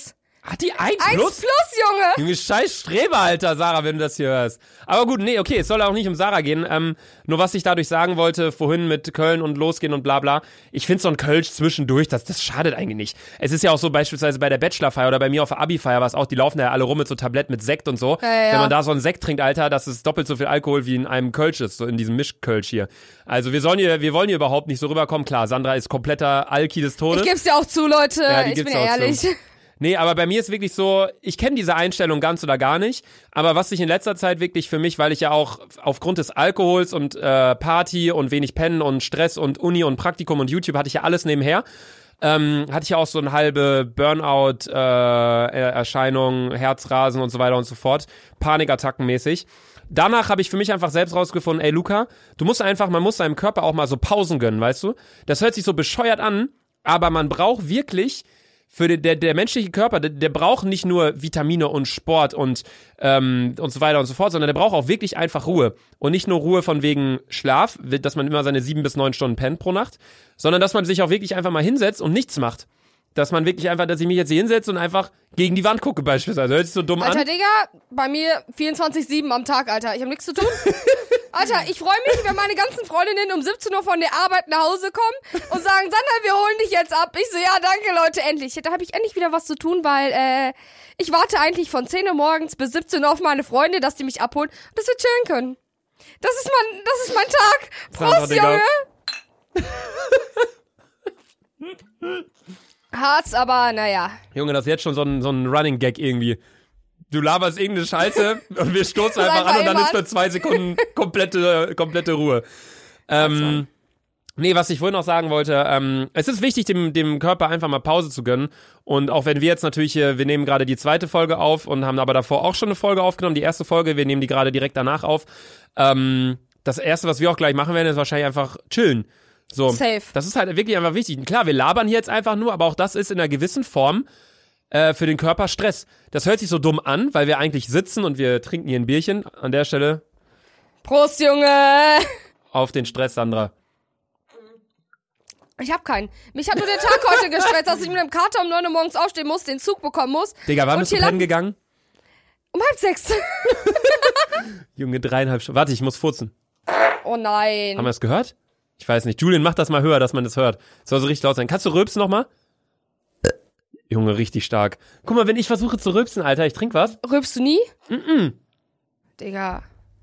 Hat die eins Eins plus? plus, Junge! Junge, scheiß Streber, Alter, Sarah, wenn du das hier hörst. Aber gut, nee, okay, es soll auch nicht um Sarah gehen. Ähm, nur was ich dadurch sagen wollte, vorhin mit Köln und losgehen und bla bla. Ich finde so ein Kölsch zwischendurch, das, das schadet eigentlich nicht. Es ist ja auch so beispielsweise bei der Bachelorfeier oder bei mir auf der Abi-Feier, was auch, die laufen ja alle rum mit so Tablett mit Sekt und so. Ja, ja. Wenn man da so einen Sekt trinkt, Alter, das ist doppelt so viel Alkohol wie in einem Kölsch ist, so in diesem Mischkölsch hier. Also wir sollen hier, wir wollen hier überhaupt nicht so rüberkommen. Klar, Sandra ist kompletter Alki des Todes. Ich geb's dir auch zu, Leute. Ja, die ich gibt's bin auch ehrlich. zu. Nee, aber bei mir ist wirklich so, ich kenne diese Einstellung ganz oder gar nicht, aber was sich in letzter Zeit wirklich für mich, weil ich ja auch aufgrund des Alkohols und äh, Party und wenig Pennen und Stress und Uni und Praktikum und YouTube hatte ich ja alles nebenher, ähm, hatte ich ja auch so eine halbe Burnout-Erscheinung, äh, Herzrasen und so weiter und so fort, Panikattacken mäßig. Danach habe ich für mich einfach selbst rausgefunden, ey Luca, du musst einfach, man muss seinem Körper auch mal so Pausen gönnen, weißt du? Das hört sich so bescheuert an, aber man braucht wirklich für den, der, der menschliche Körper, der, der braucht nicht nur Vitamine und Sport und, ähm, und so weiter und so fort, sondern der braucht auch wirklich einfach Ruhe. Und nicht nur Ruhe von wegen Schlaf, dass man immer seine sieben bis neun Stunden pennt pro Nacht, sondern dass man sich auch wirklich einfach mal hinsetzt und nichts macht. Dass man wirklich einfach, dass ich mich jetzt hier hinsetze und einfach gegen die Wand gucke beispielsweise. Hört sich so dumm Alter, an. Digga, bei mir vierundzwanzig sieben am Tag, Alter. Ich hab nichts zu tun. Alter, ich freue mich, wenn meine ganzen Freundinnen um siebzehn Uhr von der Arbeit nach Hause kommen und sagen, Sandra, wir holen dich jetzt ab. Ich so, ja, danke, Leute, endlich. Da habe ich endlich wieder was zu tun, weil äh, ich warte eigentlich von zehn Uhr morgens bis siebzehn Uhr auf meine Freunde, dass die mich abholen, dass wir chillen können. Das ist mein, das ist mein Tag. Prost, Sandra, Junge. Harz, aber naja. Junge, das ist jetzt schon so ein, so ein Running Gag irgendwie. Du laberst irgendeine Scheiße und wir stoßen einfach an und dann ist für zwei Sekunden komplette, komplette Ruhe. Ähm, nee, was ich vorhin noch sagen wollte, ähm, es ist wichtig, dem, dem Körper einfach mal Pause zu gönnen. Und auch wenn wir jetzt natürlich hier, wir nehmen gerade die zweite Folge auf und haben aber davor auch schon eine Folge aufgenommen, die erste Folge, wir nehmen die gerade direkt danach auf. Ähm, das erste, was wir auch gleich machen werden, ist wahrscheinlich einfach chillen. So, Safe. Das ist halt wirklich einfach wichtig. Klar, wir labern hier jetzt einfach nur, aber auch das ist in einer gewissen Form äh, für den Körper Stress. Das hört sich so dumm an, weil wir eigentlich sitzen und wir trinken hier ein Bierchen. An der Stelle Prost, Junge. auf den Stress, Sandra. Ich hab keinen. Mich hat nur der Tag heute gestresst, dass ich mit einem Kater um neun Uhr morgens aufstehen muss, den Zug bekommen muss. Digga, wann Und bist du hier pennen lang- gegangen? Um halb sechs. Junge, dreieinhalb Stunden. Warte, ich muss furzen. Oh nein. Haben wir das gehört? Ich weiß nicht. Julian, mach das mal höher, dass man das hört. Soll so richtig laut sein. Kannst du rülpsen nochmal? Junge, richtig stark. Guck mal, wenn ich versuche zu rülpsen, Alter, ich trink was. Rülpst du nie? Mm-mm. Digga.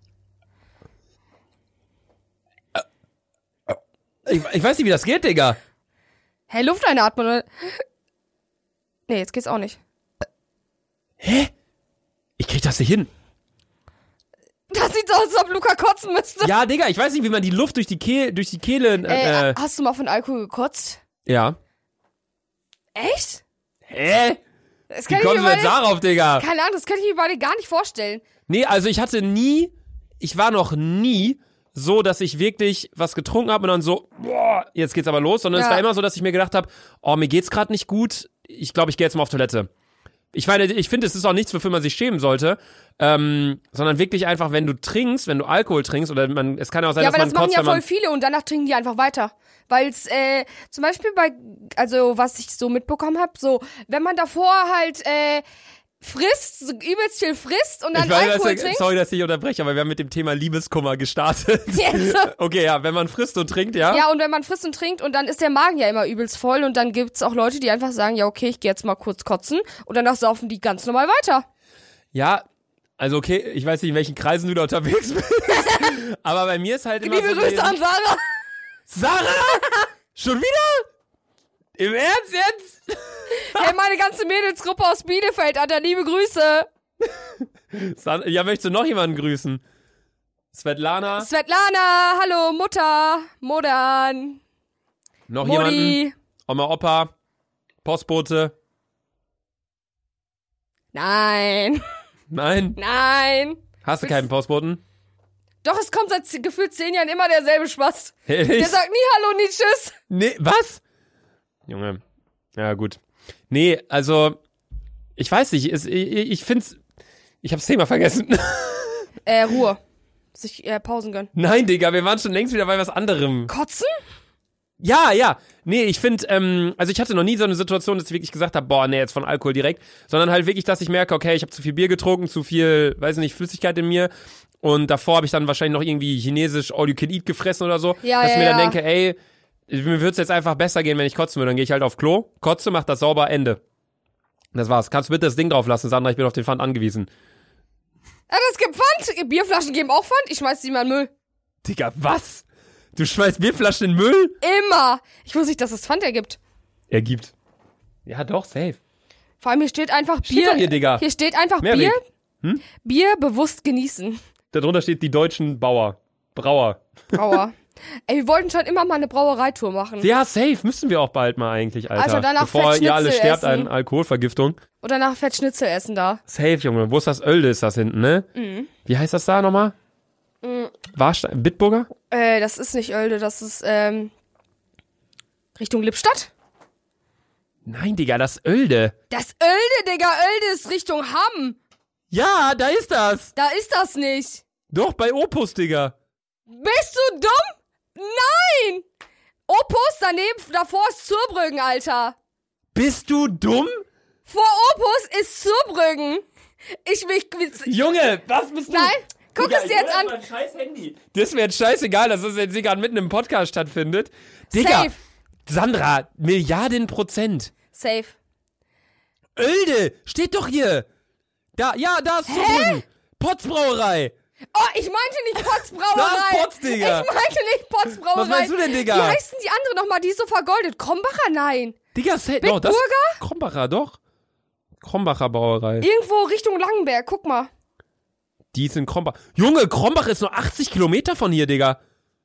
Ich, ich weiß nicht, wie das geht, Digga. Hey, Luft einatmen, oder? Nee, jetzt geht's auch nicht. Hä? Ich krieg das nicht hin. Das sieht so aus, als ob Luca kotzen müsste. Ja, Digga, ich weiß nicht, wie man die Luft durch die Kehle, durch die Kehle, Ey, äh, hast du mal von Alkohol gekotzt? ja. Echt? Hä? Das Wie kann ich kommst mir du jetzt beide, darauf, Digga? keine Ahnung, das kann ich mir beide gar nicht vorstellen. Nee, also ich hatte nie, ich war noch nie so, dass ich wirklich was getrunken habe und dann so, boah, jetzt geht's aber los, sondern Ja. es war immer so, dass ich mir gedacht habe, oh, mir geht's gerade nicht gut, ich glaube, ich gehe jetzt mal auf Toilette. Ich meine, ich finde, es ist auch nichts, wofür man sich schämen sollte, ähm, sondern wirklich einfach, wenn du trinkst, wenn du Alkohol trinkst oder man, es kann ja auch sein, Ja, dass aber man das machen kotzt, ja wenn man, voll viele und danach trinken die einfach weiter. Weil es, äh, zum Beispiel bei, also was ich so mitbekommen habe, so, wenn man davor halt, äh, frisst, so übelst viel frisst und dann ich weiß, Alkohol dass, trinkt. sorry, dass ich unterbreche, aber wir haben mit dem Thema Liebeskummer gestartet. Jetzt. Okay, ja, wenn man frisst und trinkt, ja. Ja, und wenn man frisst und trinkt und dann ist der Magen ja immer übelst voll und dann gibt's auch Leute, die einfach sagen, ja, okay, ich gehe jetzt mal kurz kotzen und danach saufen die ganz normal weiter. Ja, also okay, ich weiß nicht, in welchen Kreisen du da unterwegs bist, aber bei mir ist halt immer Liebe so Grüße gewesen- an Sarah. Sarah? Schon wieder? Im Ernst jetzt? Hey, meine ganze Mädelsgruppe aus Bielefeld, Alter, liebe Grüße. San- ja, möchtest du noch jemanden grüßen? Svetlana? Svetlana, hallo, Mutter, Modern, Noch jemanden? Modi. Oma, Opa? Postbote? Nein, Nein? nein. Hast du Willst- keinen Postboten? Doch, es kommt seit z- gefühlt zehn Jahren immer derselbe Spaß. Der Ehrlich? sagt nie Hallo, nie Tschüss. Nee, was? Junge. Ja, gut. Nee, also, ich weiß nicht, es, ich, ich find's, ich hab's Thema vergessen. Äh, Ruhe. Sich äh, Pausen gönnen. Nein, Digga, wir waren schon längst wieder bei was anderem. Kotzen? Ja, ja. Nee, ich finde, ähm, also ich hatte noch nie so eine Situation, dass ich wirklich gesagt habe, boah, nee, jetzt von Alkohol direkt, sondern halt wirklich, dass ich merke, okay, ich habe zu viel Bier getrunken, zu viel, weiß nicht, Flüssigkeit in mir und davor habe ich dann wahrscheinlich noch irgendwie chinesisch All You Can Eat gefressen oder so, Ja, dass ja, ich mir dann ja. denke, ey, mir würde es jetzt einfach besser gehen, wenn ich kotzen würde, dann gehe ich halt auf Klo, kotze, mach das sauber, Ende. Das war's. Kannst du bitte das Ding drauf lassen, Sandra, ich bin auf den Pfand angewiesen. Ja, das gibt Pfand. Bierflaschen geben auch Pfand. Ich schmeiß die mal in den Müll. Digga, was? Du schmeißt Bierflaschen in den Müll? Immer. Ich wusste nicht, dass es Pfand ergibt. Er gibt. Ja, doch, safe. Vor allem hier steht einfach Steht Bier. doch hier, Digga. Hier steht einfach Mehrweg. Bier. Hm? Bier bewusst genießen. Darunter steht die deutschen Bauer. Brauer. Brauer. Ey, wir wollten schon immer mal eine Brauereitour machen. Ja, safe. Müssen wir auch bald mal eigentlich, Alter. Also danach Bevor Fettschnitzel ihr alle sterbt essen. an Alkoholvergiftung. Und danach Fett Schnitzel essen da. Safe, Junge. Wo ist das Oelde, ist das hinten, ne? Mhm. Wie heißt das da nochmal? Mhm. Warstein? Bitburger? Äh, das ist nicht Oelde, das ist, ähm, Richtung Lippstadt? Nein, Digga, das Oelde. Das Oelde, Digga, Oelde ist Richtung Hamm. Ja, da ist das. Da ist das nicht. Doch, bei Opus, Digga. Bist du dumm? Nein! Opus, daneben, davor ist Zurbrüggen, Alter. Bist du dumm? Vor Opus ist Zurbrüggen. Ich mich... Junge, was bist du? Nein, guck Digga, es dir jetzt ich hol an. mein scheiß Handy. Das ist mir jetzt scheißegal, dass das jetzt gerade mitten im Podcast stattfindet. Digga, Safe. Sandra, Milliarden Prozent. Safe. Oelde, steht doch hier. Da, ja, da ist Zurbrüggen. Potzbrauerei. Oh, ich meinte nicht Potz Da Brauerei. ist Potz, Digga. Ich meinte nicht Potz Brauerei. Was meinst du denn, Digga? Wie heißt denn die andere nochmal? Die ist so vergoldet. Krombacher? Nein. Digga, safe. Doch, das Bitburger? Krombacher, doch. Krombacher Brauerei. Irgendwo Richtung Langenberg. Guck mal. Die ist in Krombach. Junge, Krombach ist nur achtzig Kilometer von hier, Digga.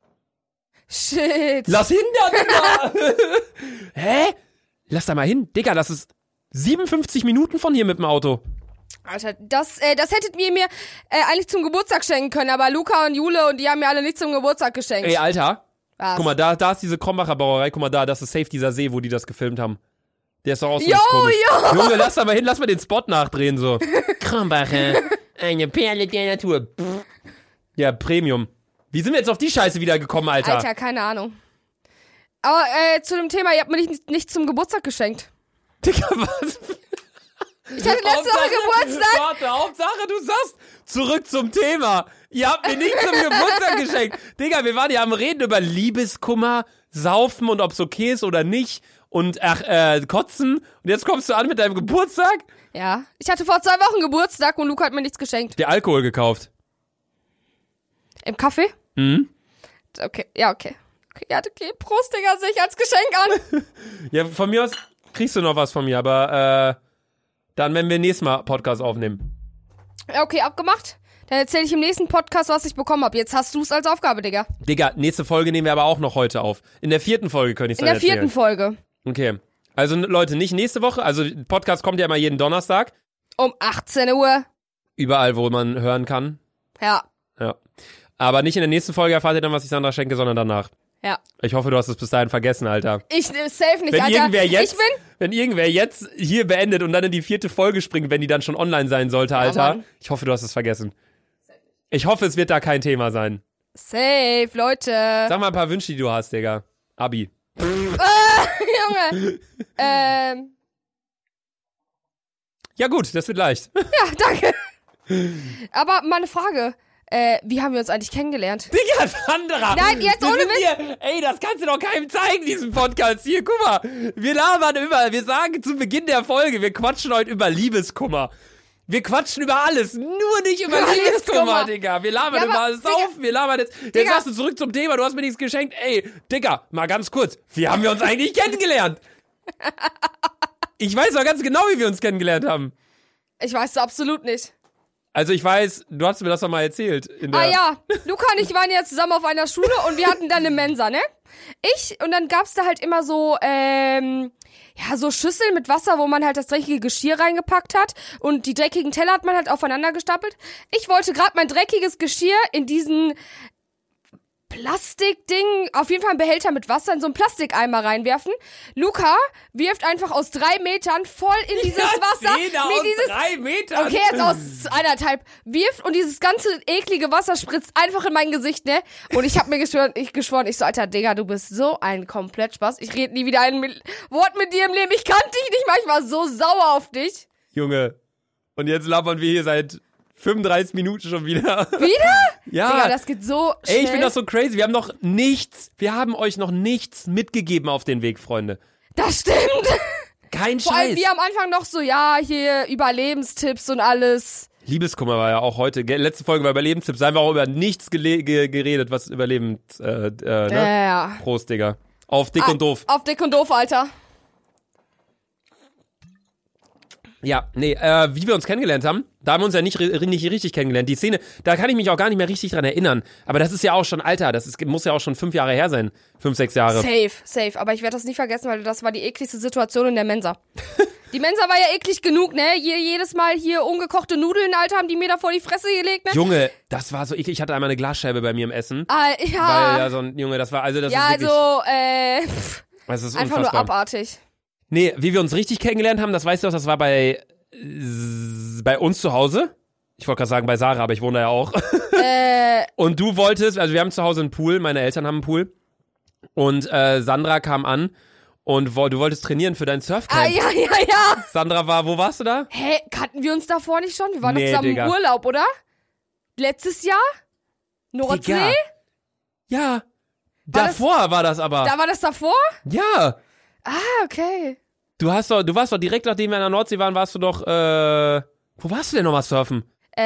Shit. Lass hin da, Digga. Hä? Lass da mal hin. Digga, das ist siebenundfünfzig Minuten von hier mit dem Auto. Alter, das, äh, das hättet ihr mir äh, eigentlich zum Geburtstag schenken können, aber Luca und Jule und die haben mir alle nicht zum Geburtstag geschenkt. Ey, Alter. Was? Guck mal, da, da ist diese Krombacher Brauerei. Guck mal da, das ist safe dieser See, wo die das gefilmt haben. Der ist doch auch so Jo, komisch. jo. Junge, lass da mal hin, lass mal den Spot nachdrehen, so. Krombacher, eine Perle der Natur. Pff. Ja, Premium. Wie sind wir jetzt auf die Scheiße wieder gekommen, Alter? Alter, keine Ahnung. Aber äh, zu dem Thema, ihr habt mir nicht, nicht zum Geburtstag geschenkt. Digga, was? Ich hatte letzte Woche Geburtstag. Warte, Hauptsache, du sagst, zurück zum Thema. Ihr habt mir nicht zum Geburtstag geschenkt. Digga, wir waren ja am Reden über Liebeskummer, Saufen und ob's okay ist oder nicht. Und, ach, äh, Kotzen. Und jetzt kommst du an mit deinem Geburtstag? Ja, ich hatte vor zwei Wochen Geburtstag und Luca hat mir nichts geschenkt. Der Alkohol gekauft. Im Kaffee? Mhm. Okay, ja, okay. Okay, ja, okay. Prost, Digga, sehe ich als Geschenk an. Ja, von mir aus kriegst du noch was von mir, aber, äh, dann, wenn wir nächstes Mal Podcast aufnehmen. Ja, okay, abgemacht. Dann erzähle ich im nächsten Podcast, was ich bekommen habe. Jetzt hast du es als Aufgabe, Digga. Digga, nächste Folge nehmen wir aber auch noch heute auf. In der vierten Folge könnte ich In dann der vierten erzählen. Folge. Okay. Also, Leute, nicht nächste Woche. Also, Podcast kommt ja immer jeden Donnerstag. Um achtzehn Uhr. Überall, wo man hören kann. Ja. Ja. Aber nicht in der nächsten Folge erfahrt ihr dann, was ich Sandra schenke, sondern danach. Ja. Ich hoffe, du hast es bis dahin vergessen, Alter. Ich äh, safe nicht, Wenn Alter. irgendwer jetzt, ich bin... wenn irgendwer jetzt hier beendet und dann in die vierte Folge springt, wenn die dann schon online sein sollte, Alter. Mann. Ich hoffe, du hast es vergessen. Ich hoffe, es wird da kein Thema sein. Safe, Leute. Sag mal ein paar Wünsche, die du hast, Digga. Abi. Junge. ähm... Ja gut, das wird leicht. Ja, danke. Aber meine Frage, äh, wie haben wir uns eigentlich kennengelernt? Digga, Sandra! Nein, jetzt wir ohne sind Witz. hier, ey, das kannst du doch keinem zeigen, diesen Podcast. Hier, guck mal. Wir labern über, wir sagen zu Beginn der Folge, wir quatschen heute über Liebeskummer. Wir quatschen über alles, nur nicht über Über Liebeskummer, Liebeskummer. Digga. Wir labern Ja, über aber, Saufen, wir labern jetzt. Jetzt Digga. sagst du zurück zum Thema, du hast mir nichts geschenkt. Ey, Digga, mal ganz kurz. Wie haben wir uns eigentlich kennengelernt? Ich weiß doch ganz genau, wie wir uns kennengelernt haben. Ich weiß es absolut nicht. Also ich weiß, du hast mir das doch mal erzählt. In der Ah ja, Luca und ich waren ja zusammen auf einer Schule und wir hatten dann eine Mensa, ne? Ich, und dann gab's da halt immer so, ähm, ja, so Schüsseln mit Wasser, wo man halt das dreckige Geschirr reingepackt hat und die dreckigen Teller hat man halt aufeinander gestapelt. Ich wollte gerade mein dreckiges Geschirr in diesen Plastikding, auf jeden Fall ein Behälter mit Wasser in so einen Plastikeimer reinwerfen. Luca wirft einfach aus drei Metern voll in dieses ja, Wasser. Zehner Nee, aus dieses, drei Metern. okay, jetzt aus eineinhalb. Wirft und dieses ganze eklige Wasser spritzt einfach in mein Gesicht, ne? Und ich hab mir geschworen, ich geschworen, ich so, Alter, Digga, du bist so ein Komplettspaß. Ich rede nie wieder ein Wort mit dir im Leben. Ich kannte dich nicht mal, ich war so sauer auf dich. Junge, und jetzt labern wir hier seit fünfunddreißig Minuten schon wieder. Wieder? Ja. Digga, das geht so schnell. Ey, ich finde das so crazy. Wir haben noch nichts, wir haben euch noch nichts mitgegeben auf den Weg, Freunde. Das stimmt. Kein Vor allem Scheiß. wir am Anfang noch so, ja, hier Überlebenstipps und alles. Liebeskummer war ja auch heute, gell, letzte Folge war Überlebenstipps, da haben wir auch über nichts gele- ge- geredet, was Überlebens, äh, äh, ne? Ja, ja. Prost, Digga. Auf dick Ah, und doof. Auf dick und doof, Alter. Ja, nee, äh, wie wir uns kennengelernt haben, da haben wir uns ja nicht, ri- nicht richtig kennengelernt. Die Szene, da kann ich mich auch gar nicht mehr richtig dran erinnern. Aber das ist ja auch schon, Alter, das ist, muss ja auch schon fünf Jahre her sein. Fünf, sechs Jahre. Safe, safe. Aber ich werde das nie vergessen, weil das war die ekligste Situation in der Mensa. Die Mensa war ja eklig genug, ne? Je, jedes Mal hier ungekochte Nudeln, Alter, haben die mir da vor die Fresse gelegt, ne? Junge, das war so eklig. Ich hatte einmal eine Glasscheibe bei mir im Essen. Ah, Weil ja. ja so ein, Junge, das war, also das Ja, ist wirklich, also, äh, pff, das ist einfach unfassbar. nur abartig. Nee, wie wir uns richtig kennengelernt haben, das weißt du auch, das war bei, äh, bei uns zu Hause. Ich wollte gerade sagen bei Sarah, aber ich wohne da ja auch. äh, Und du wolltest, also wir haben zu Hause einen Pool, meine Eltern haben einen Pool. Und äh, Sandra kam an und wo, du wolltest trainieren für dein Surfcamp. ah, ja, ja, ja. Sandra war, wo warst du da? Hä, kannten wir uns davor nicht schon? Wir waren Nee, doch zusammen Digga. im Urlaub, oder? Letztes Jahr? Nordsee? Digga. Ja. War Davor war das aber. Da war das davor? Ja. Ah, okay. Du hast doch, du warst doch direkt nachdem wir an der Nordsee waren, warst du doch, äh, wo warst du denn nochmal surfen?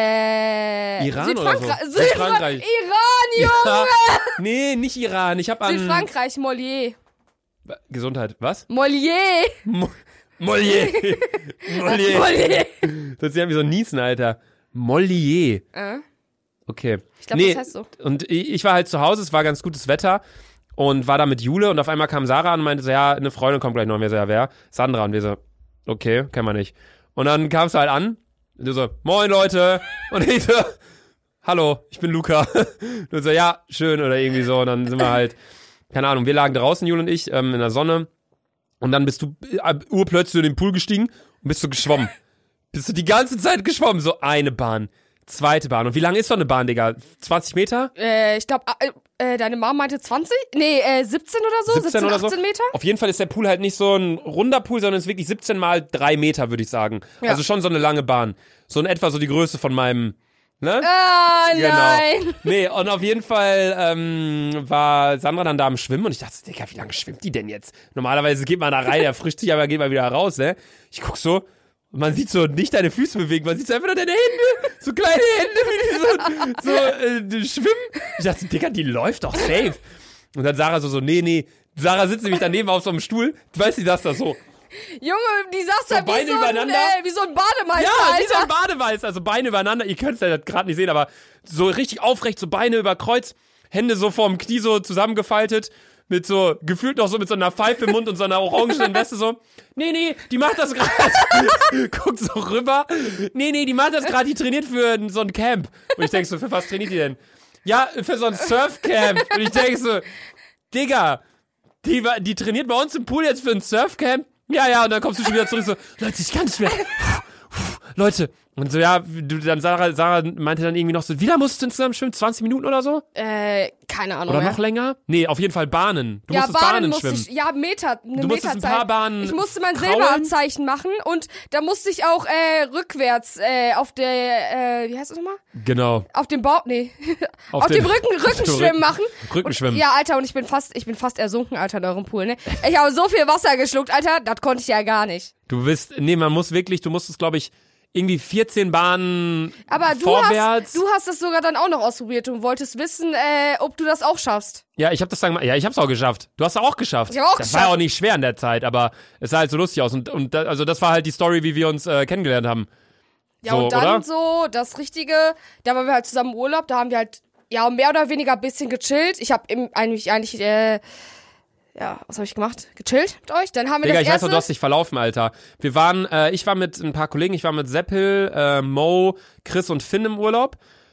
Äh, Iran Südfrankreich. oder so? Südfra- Südfrankreich. Iran, Junge! Ja. Nee, nicht Iran. Ich hab an... Südfrankreich, Mollier. Gesundheit. Was? Mollier. Mo Mollier. Mollier. Mollier. Das ist ja wie so ein Niesen, Alter. Mollier. Äh, Okay. ich glaube, nee, das heißt so. Und ich ich war halt zu Hause, es war ganz gutes Wetter und war da mit Jule und auf einmal kam Sarah an und meinte so, ja, eine Freundin kommt gleich noch. Und wir so, ja, wer? Sandra. Und wir so, okay, kennen wir nicht. Und dann kam es halt an und du so, moin Leute. Und ich so, hallo, ich bin Luca. Du so, ja, schön oder irgendwie so. Und dann sind wir halt, keine Ahnung, wir lagen draußen, Jule und ich, ähm, in der Sonne. Und dann bist du äh, urplötzlich in den Pool gestiegen und bist du geschwommen. Bist du die ganze Zeit geschwommen. So eine Bahn, zweite Bahn. Und wie lang ist so eine Bahn, Digga? zwanzig Meter? Äh, ich glaube, äh, deine Mama meinte zwanzig? Nee, äh, siebzehn oder so? siebzehn, siebzehn, oder so. achtzehn Meter? Auf jeden Fall ist der Pool halt nicht so ein runder Pool, sondern ist wirklich siebzehn mal drei Meter, würde ich sagen. Ja. Also schon so eine lange Bahn. So in etwa so die Größe von meinem, ne? Ah, Genau. nein. Nee, und auf jeden Fall ähm, war Sandra dann da am Schwimmen und ich dachte, Digga, wie lange schwimmt die denn jetzt? Normalerweise geht man da rein, der frischt sich, aber geht mal wieder raus, ne? Ich guck so, und man sieht so nicht deine Füße bewegen, man sieht so einfach nur deine Hände, so kleine Hände, wie die so, so äh, schwimmen. Ich dachte, Digga, die läuft doch safe. Und dann Sarah so, so, nee, nee. Sarah sitzt nämlich daneben auf so einem Stuhl, du weißt, die saß da so. Junge, die sagst So ja wie Beine so, ein, übereinander. äh, wie so ein Bademeister, Ja, wie so ein Alter. Badeweiß, also Beine übereinander. Ihr könnt es ja gerade nicht sehen, aber so richtig aufrecht, so Beine über Kreuz, Hände so vorm Knie so zusammengefaltet, mit so, gefühlt noch so mit so einer Pfeife im Mund und so einer orangenen Weste so. Nee, nee, die macht das gerade. Guckt so rüber. Nee, nee, die macht das gerade, die trainiert für so ein Camp. Und ich denk so, für was trainiert die denn? Ja, für so ein Surfcamp. Und ich denk so, Digga, die, wa- die trainiert bei uns im Pool jetzt für ein Surfcamp? Ja, ja, und dann kommst du schon wieder zurück so, Leute, ich kann nicht mehr. Leute. Und so, ja, du, dann Sarah, Sarah meinte dann irgendwie noch so, wie lange musstest du insgesamt schwimmen? zwanzig Minuten oder so? Äh, keine Ahnung. Oder ja. noch länger? Nee, auf jeden Fall Bahnen. Du ja, musstest Bahnen Bahnen musste schwimmen. ich, ja, Meter, eine Du musstest ein Meterzeit. paar Bahnen Ich musste mein kraulen. Silberabzeichen machen und da musste ich auch äh, rückwärts äh, auf der, äh, wie heißt das nochmal? Genau. Auf dem Bauch, nee, auf, Auf dem den- Rücken, Rückenschwimmen Rücken- machen. Rückenschwimmen. Und, ja, Alter, und ich bin fast, ich bin fast ersunken, Alter, in eurem Pool, ne? Ich habe so viel Wasser geschluckt, Alter, das konnte ich ja gar nicht. Du bist, nee, man muss wirklich, du musstest, glaube ich, irgendwie vierzehn Bahnen Aber du vorwärts. hast, du hast das sogar dann auch noch ausprobiert und wolltest wissen, äh, ob du das auch schaffst. Ja, ich habe das dann, ja, ich hab's auch geschafft. Du hast es auch geschafft. Ich hab auch das geschafft. war auch nicht schwer in der Zeit, aber es sah halt so lustig aus und und da, also das war halt die Story, wie wir uns äh, kennengelernt haben. Ja, so, und dann oder? so das Richtige, da waren wir halt zusammen im Urlaub, da haben wir halt, ja, mehr oder weniger ein bisschen gechillt. Ich habe eigentlich, eigentlich, äh, ja, was habe ich gemacht? Gechillt mit euch? Dann haben wir Digga, das ich weiß erste... noch, du hast dich verlaufen, Alter. Wir waren, äh, ich war mit ein paar Kollegen, ich war mit Seppel, äh, Mo, Chris und Finn im Urlaub.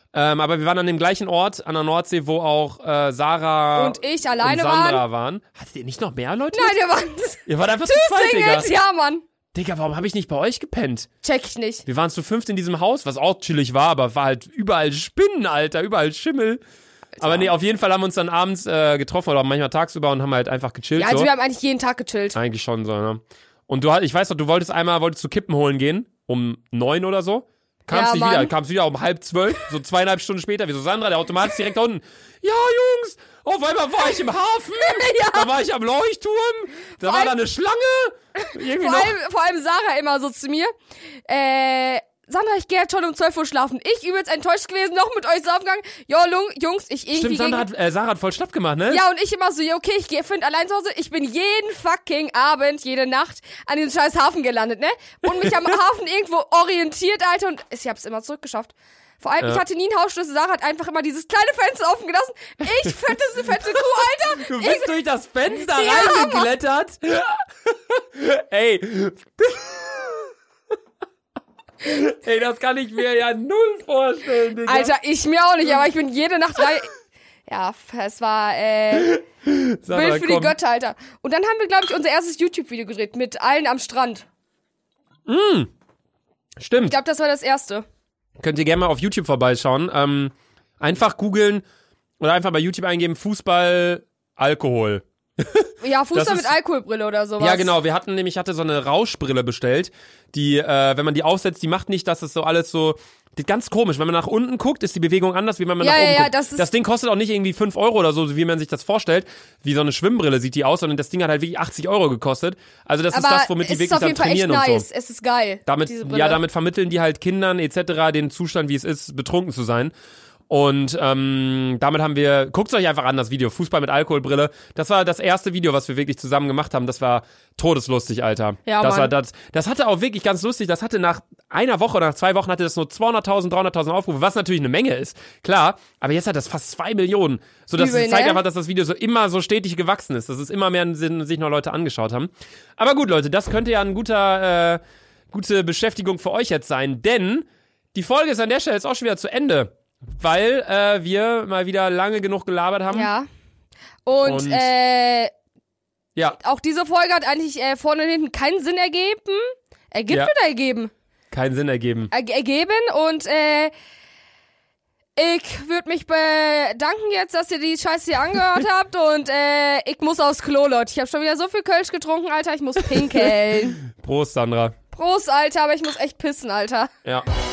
Ähm, aber wir waren an dem gleichen Ort, an der Nordsee, wo auch äh, Sarah Und ich alleine und Sandra waren. waren. Hattet ihr nicht noch mehr Leute? Nein, wir waren Ihr wart einfach zu two zweit, Digga. Singles, ja, Mann. Digga, warum habe ich nicht bei euch gepennt? Check ich nicht. Wir waren zu fünft in diesem Haus, was auch chillig war, aber war halt überall Spinnen, Alter, überall Schimmel. Alter. Aber nee, auf jeden Fall haben wir uns dann abends äh, getroffen oder manchmal tagsüber und haben halt einfach gechillt. Ja, also so. wir haben eigentlich jeden Tag gechillt. Eigentlich schon so, ne? Und du, ich weiß doch, du wolltest einmal, wolltest du Kippen holen gehen, um neun oder so. Kamst Ja, nicht Mann. wieder, kamst wieder um halb zwölf, so zweieinhalb Stunden später, wie so Sandra, der Automat ist direkt da unten. Ja, Jungs, auf einmal war ich im Hafen, Ja. da war ich am Leuchtturm, da Vor war allem- da eine Schlange. Irgendwie Vor noch. allem, vor allem Sarah immer so zu mir. Äh, Sandra, ich gehe jetzt schon um zwölf Uhr schlafen. Ich übelst enttäuscht gewesen, noch mit euch saufen gegangen. Jo, Lung, Jungs, ich irgendwie... Stimmt, Sandra hat, äh, Sarah hat voll schlapp gemacht, ne? Ja, und ich immer so, ja, okay, ich gehe find allein zu Hause. Ich bin jeden fucking Abend, jede Nacht an diesem scheiß Hafen gelandet, ne? Und mich am Hafen irgendwo orientiert, Alter. Und ich hab's immer zurückgeschafft. Vor allem, Ja. ich hatte nie einen Hausschlüssel. Sarah hat einfach immer dieses kleine Fenster offen gelassen. Ich, fetteste, fette Kuh, Alter. Du bist durch das Fenster Ja, reingeklettert. Ey. Ey, das kann ich mir ja null vorstellen, Digga. Alter, ich mir auch nicht, aber ich bin jede Nacht rein. Ja, es war, äh, Sandra, Bild für komm. die Götter, Alter. Und dann haben wir, glaube ich, unser erstes YouTube-Video gedreht mit allen am Strand. Stimmt. Ich glaube, das war das erste. Könnt ihr gerne mal auf YouTube vorbeischauen. Ähm, einfach googeln oder einfach bei YouTube eingeben, Fußball, Alkohol. Ja, Das Fußball ist- mit Alkoholbrille oder sowas. Ja, genau. Wir hatten nämlich, ich hatte so eine Rauschbrille bestellt, die, äh, wenn man die aufsetzt, die macht nicht, dass es so alles so, die, ganz komisch. Wenn man nach unten guckt, ist die Bewegung anders, wie wenn man Ja, nach ja, oben ja, guckt. das ist- das Ding kostet auch nicht irgendwie fünf Euro oder so, wie man sich das vorstellt. Wie so eine Schwimmbrille sieht die aus, sondern das Ding hat halt wirklich achtzig Euro gekostet. Also das Aber ist das, womit die es wirklich ist auf dann jeden Fall echt trainieren und nice. so. Es ist geil. Damit, diese Brille. ja, damit vermitteln die halt Kindern et cetera den Zustand, wie es ist, betrunken zu sein. Und ähm, damit haben wir, guckt euch einfach an, das Video, Fußball mit Alkoholbrille. Das war das erste Video, was wir wirklich zusammen gemacht haben. Das war todeslustig, Alter. Ja, das Mann. war das. Das hatte auch wirklich ganz lustig. Das hatte nach einer Woche oder nach zwei Wochen hatte das nur zweihunderttausend, dreihunderttausend Aufrufe, was natürlich eine Menge ist, klar. Aber jetzt hat das fast zwei Millionen. So, das Übel, zeigt ne? einfach, dass das Video so immer so stetig gewachsen ist, dass es immer mehr Sinn, sich noch Leute angeschaut haben. Aber gut, Leute, das könnte ja ein guter, äh, gute Beschäftigung für euch jetzt sein, denn die Folge ist an der Stelle jetzt auch schon wieder zu Ende. Weil äh, wir mal wieder lange genug gelabert haben. Ja. Und, Und- äh, Ja, auch diese Folge hat eigentlich äh, vorne und hinten keinen Sinn ergeben. Ergibt Ja. oder ergeben? keinen Sinn ergeben. Er ergeben und, äh, ich würde mich bedanken jetzt, dass ihr die Scheiße hier angehört habt und äh, ich muss aufs Klo, Leute. Ich habe schon wieder so viel Kölsch getrunken, Alter, ich muss pinkeln. Prost, Sandra. Prost, Alter, aber ich muss echt pissen, Alter. Ja.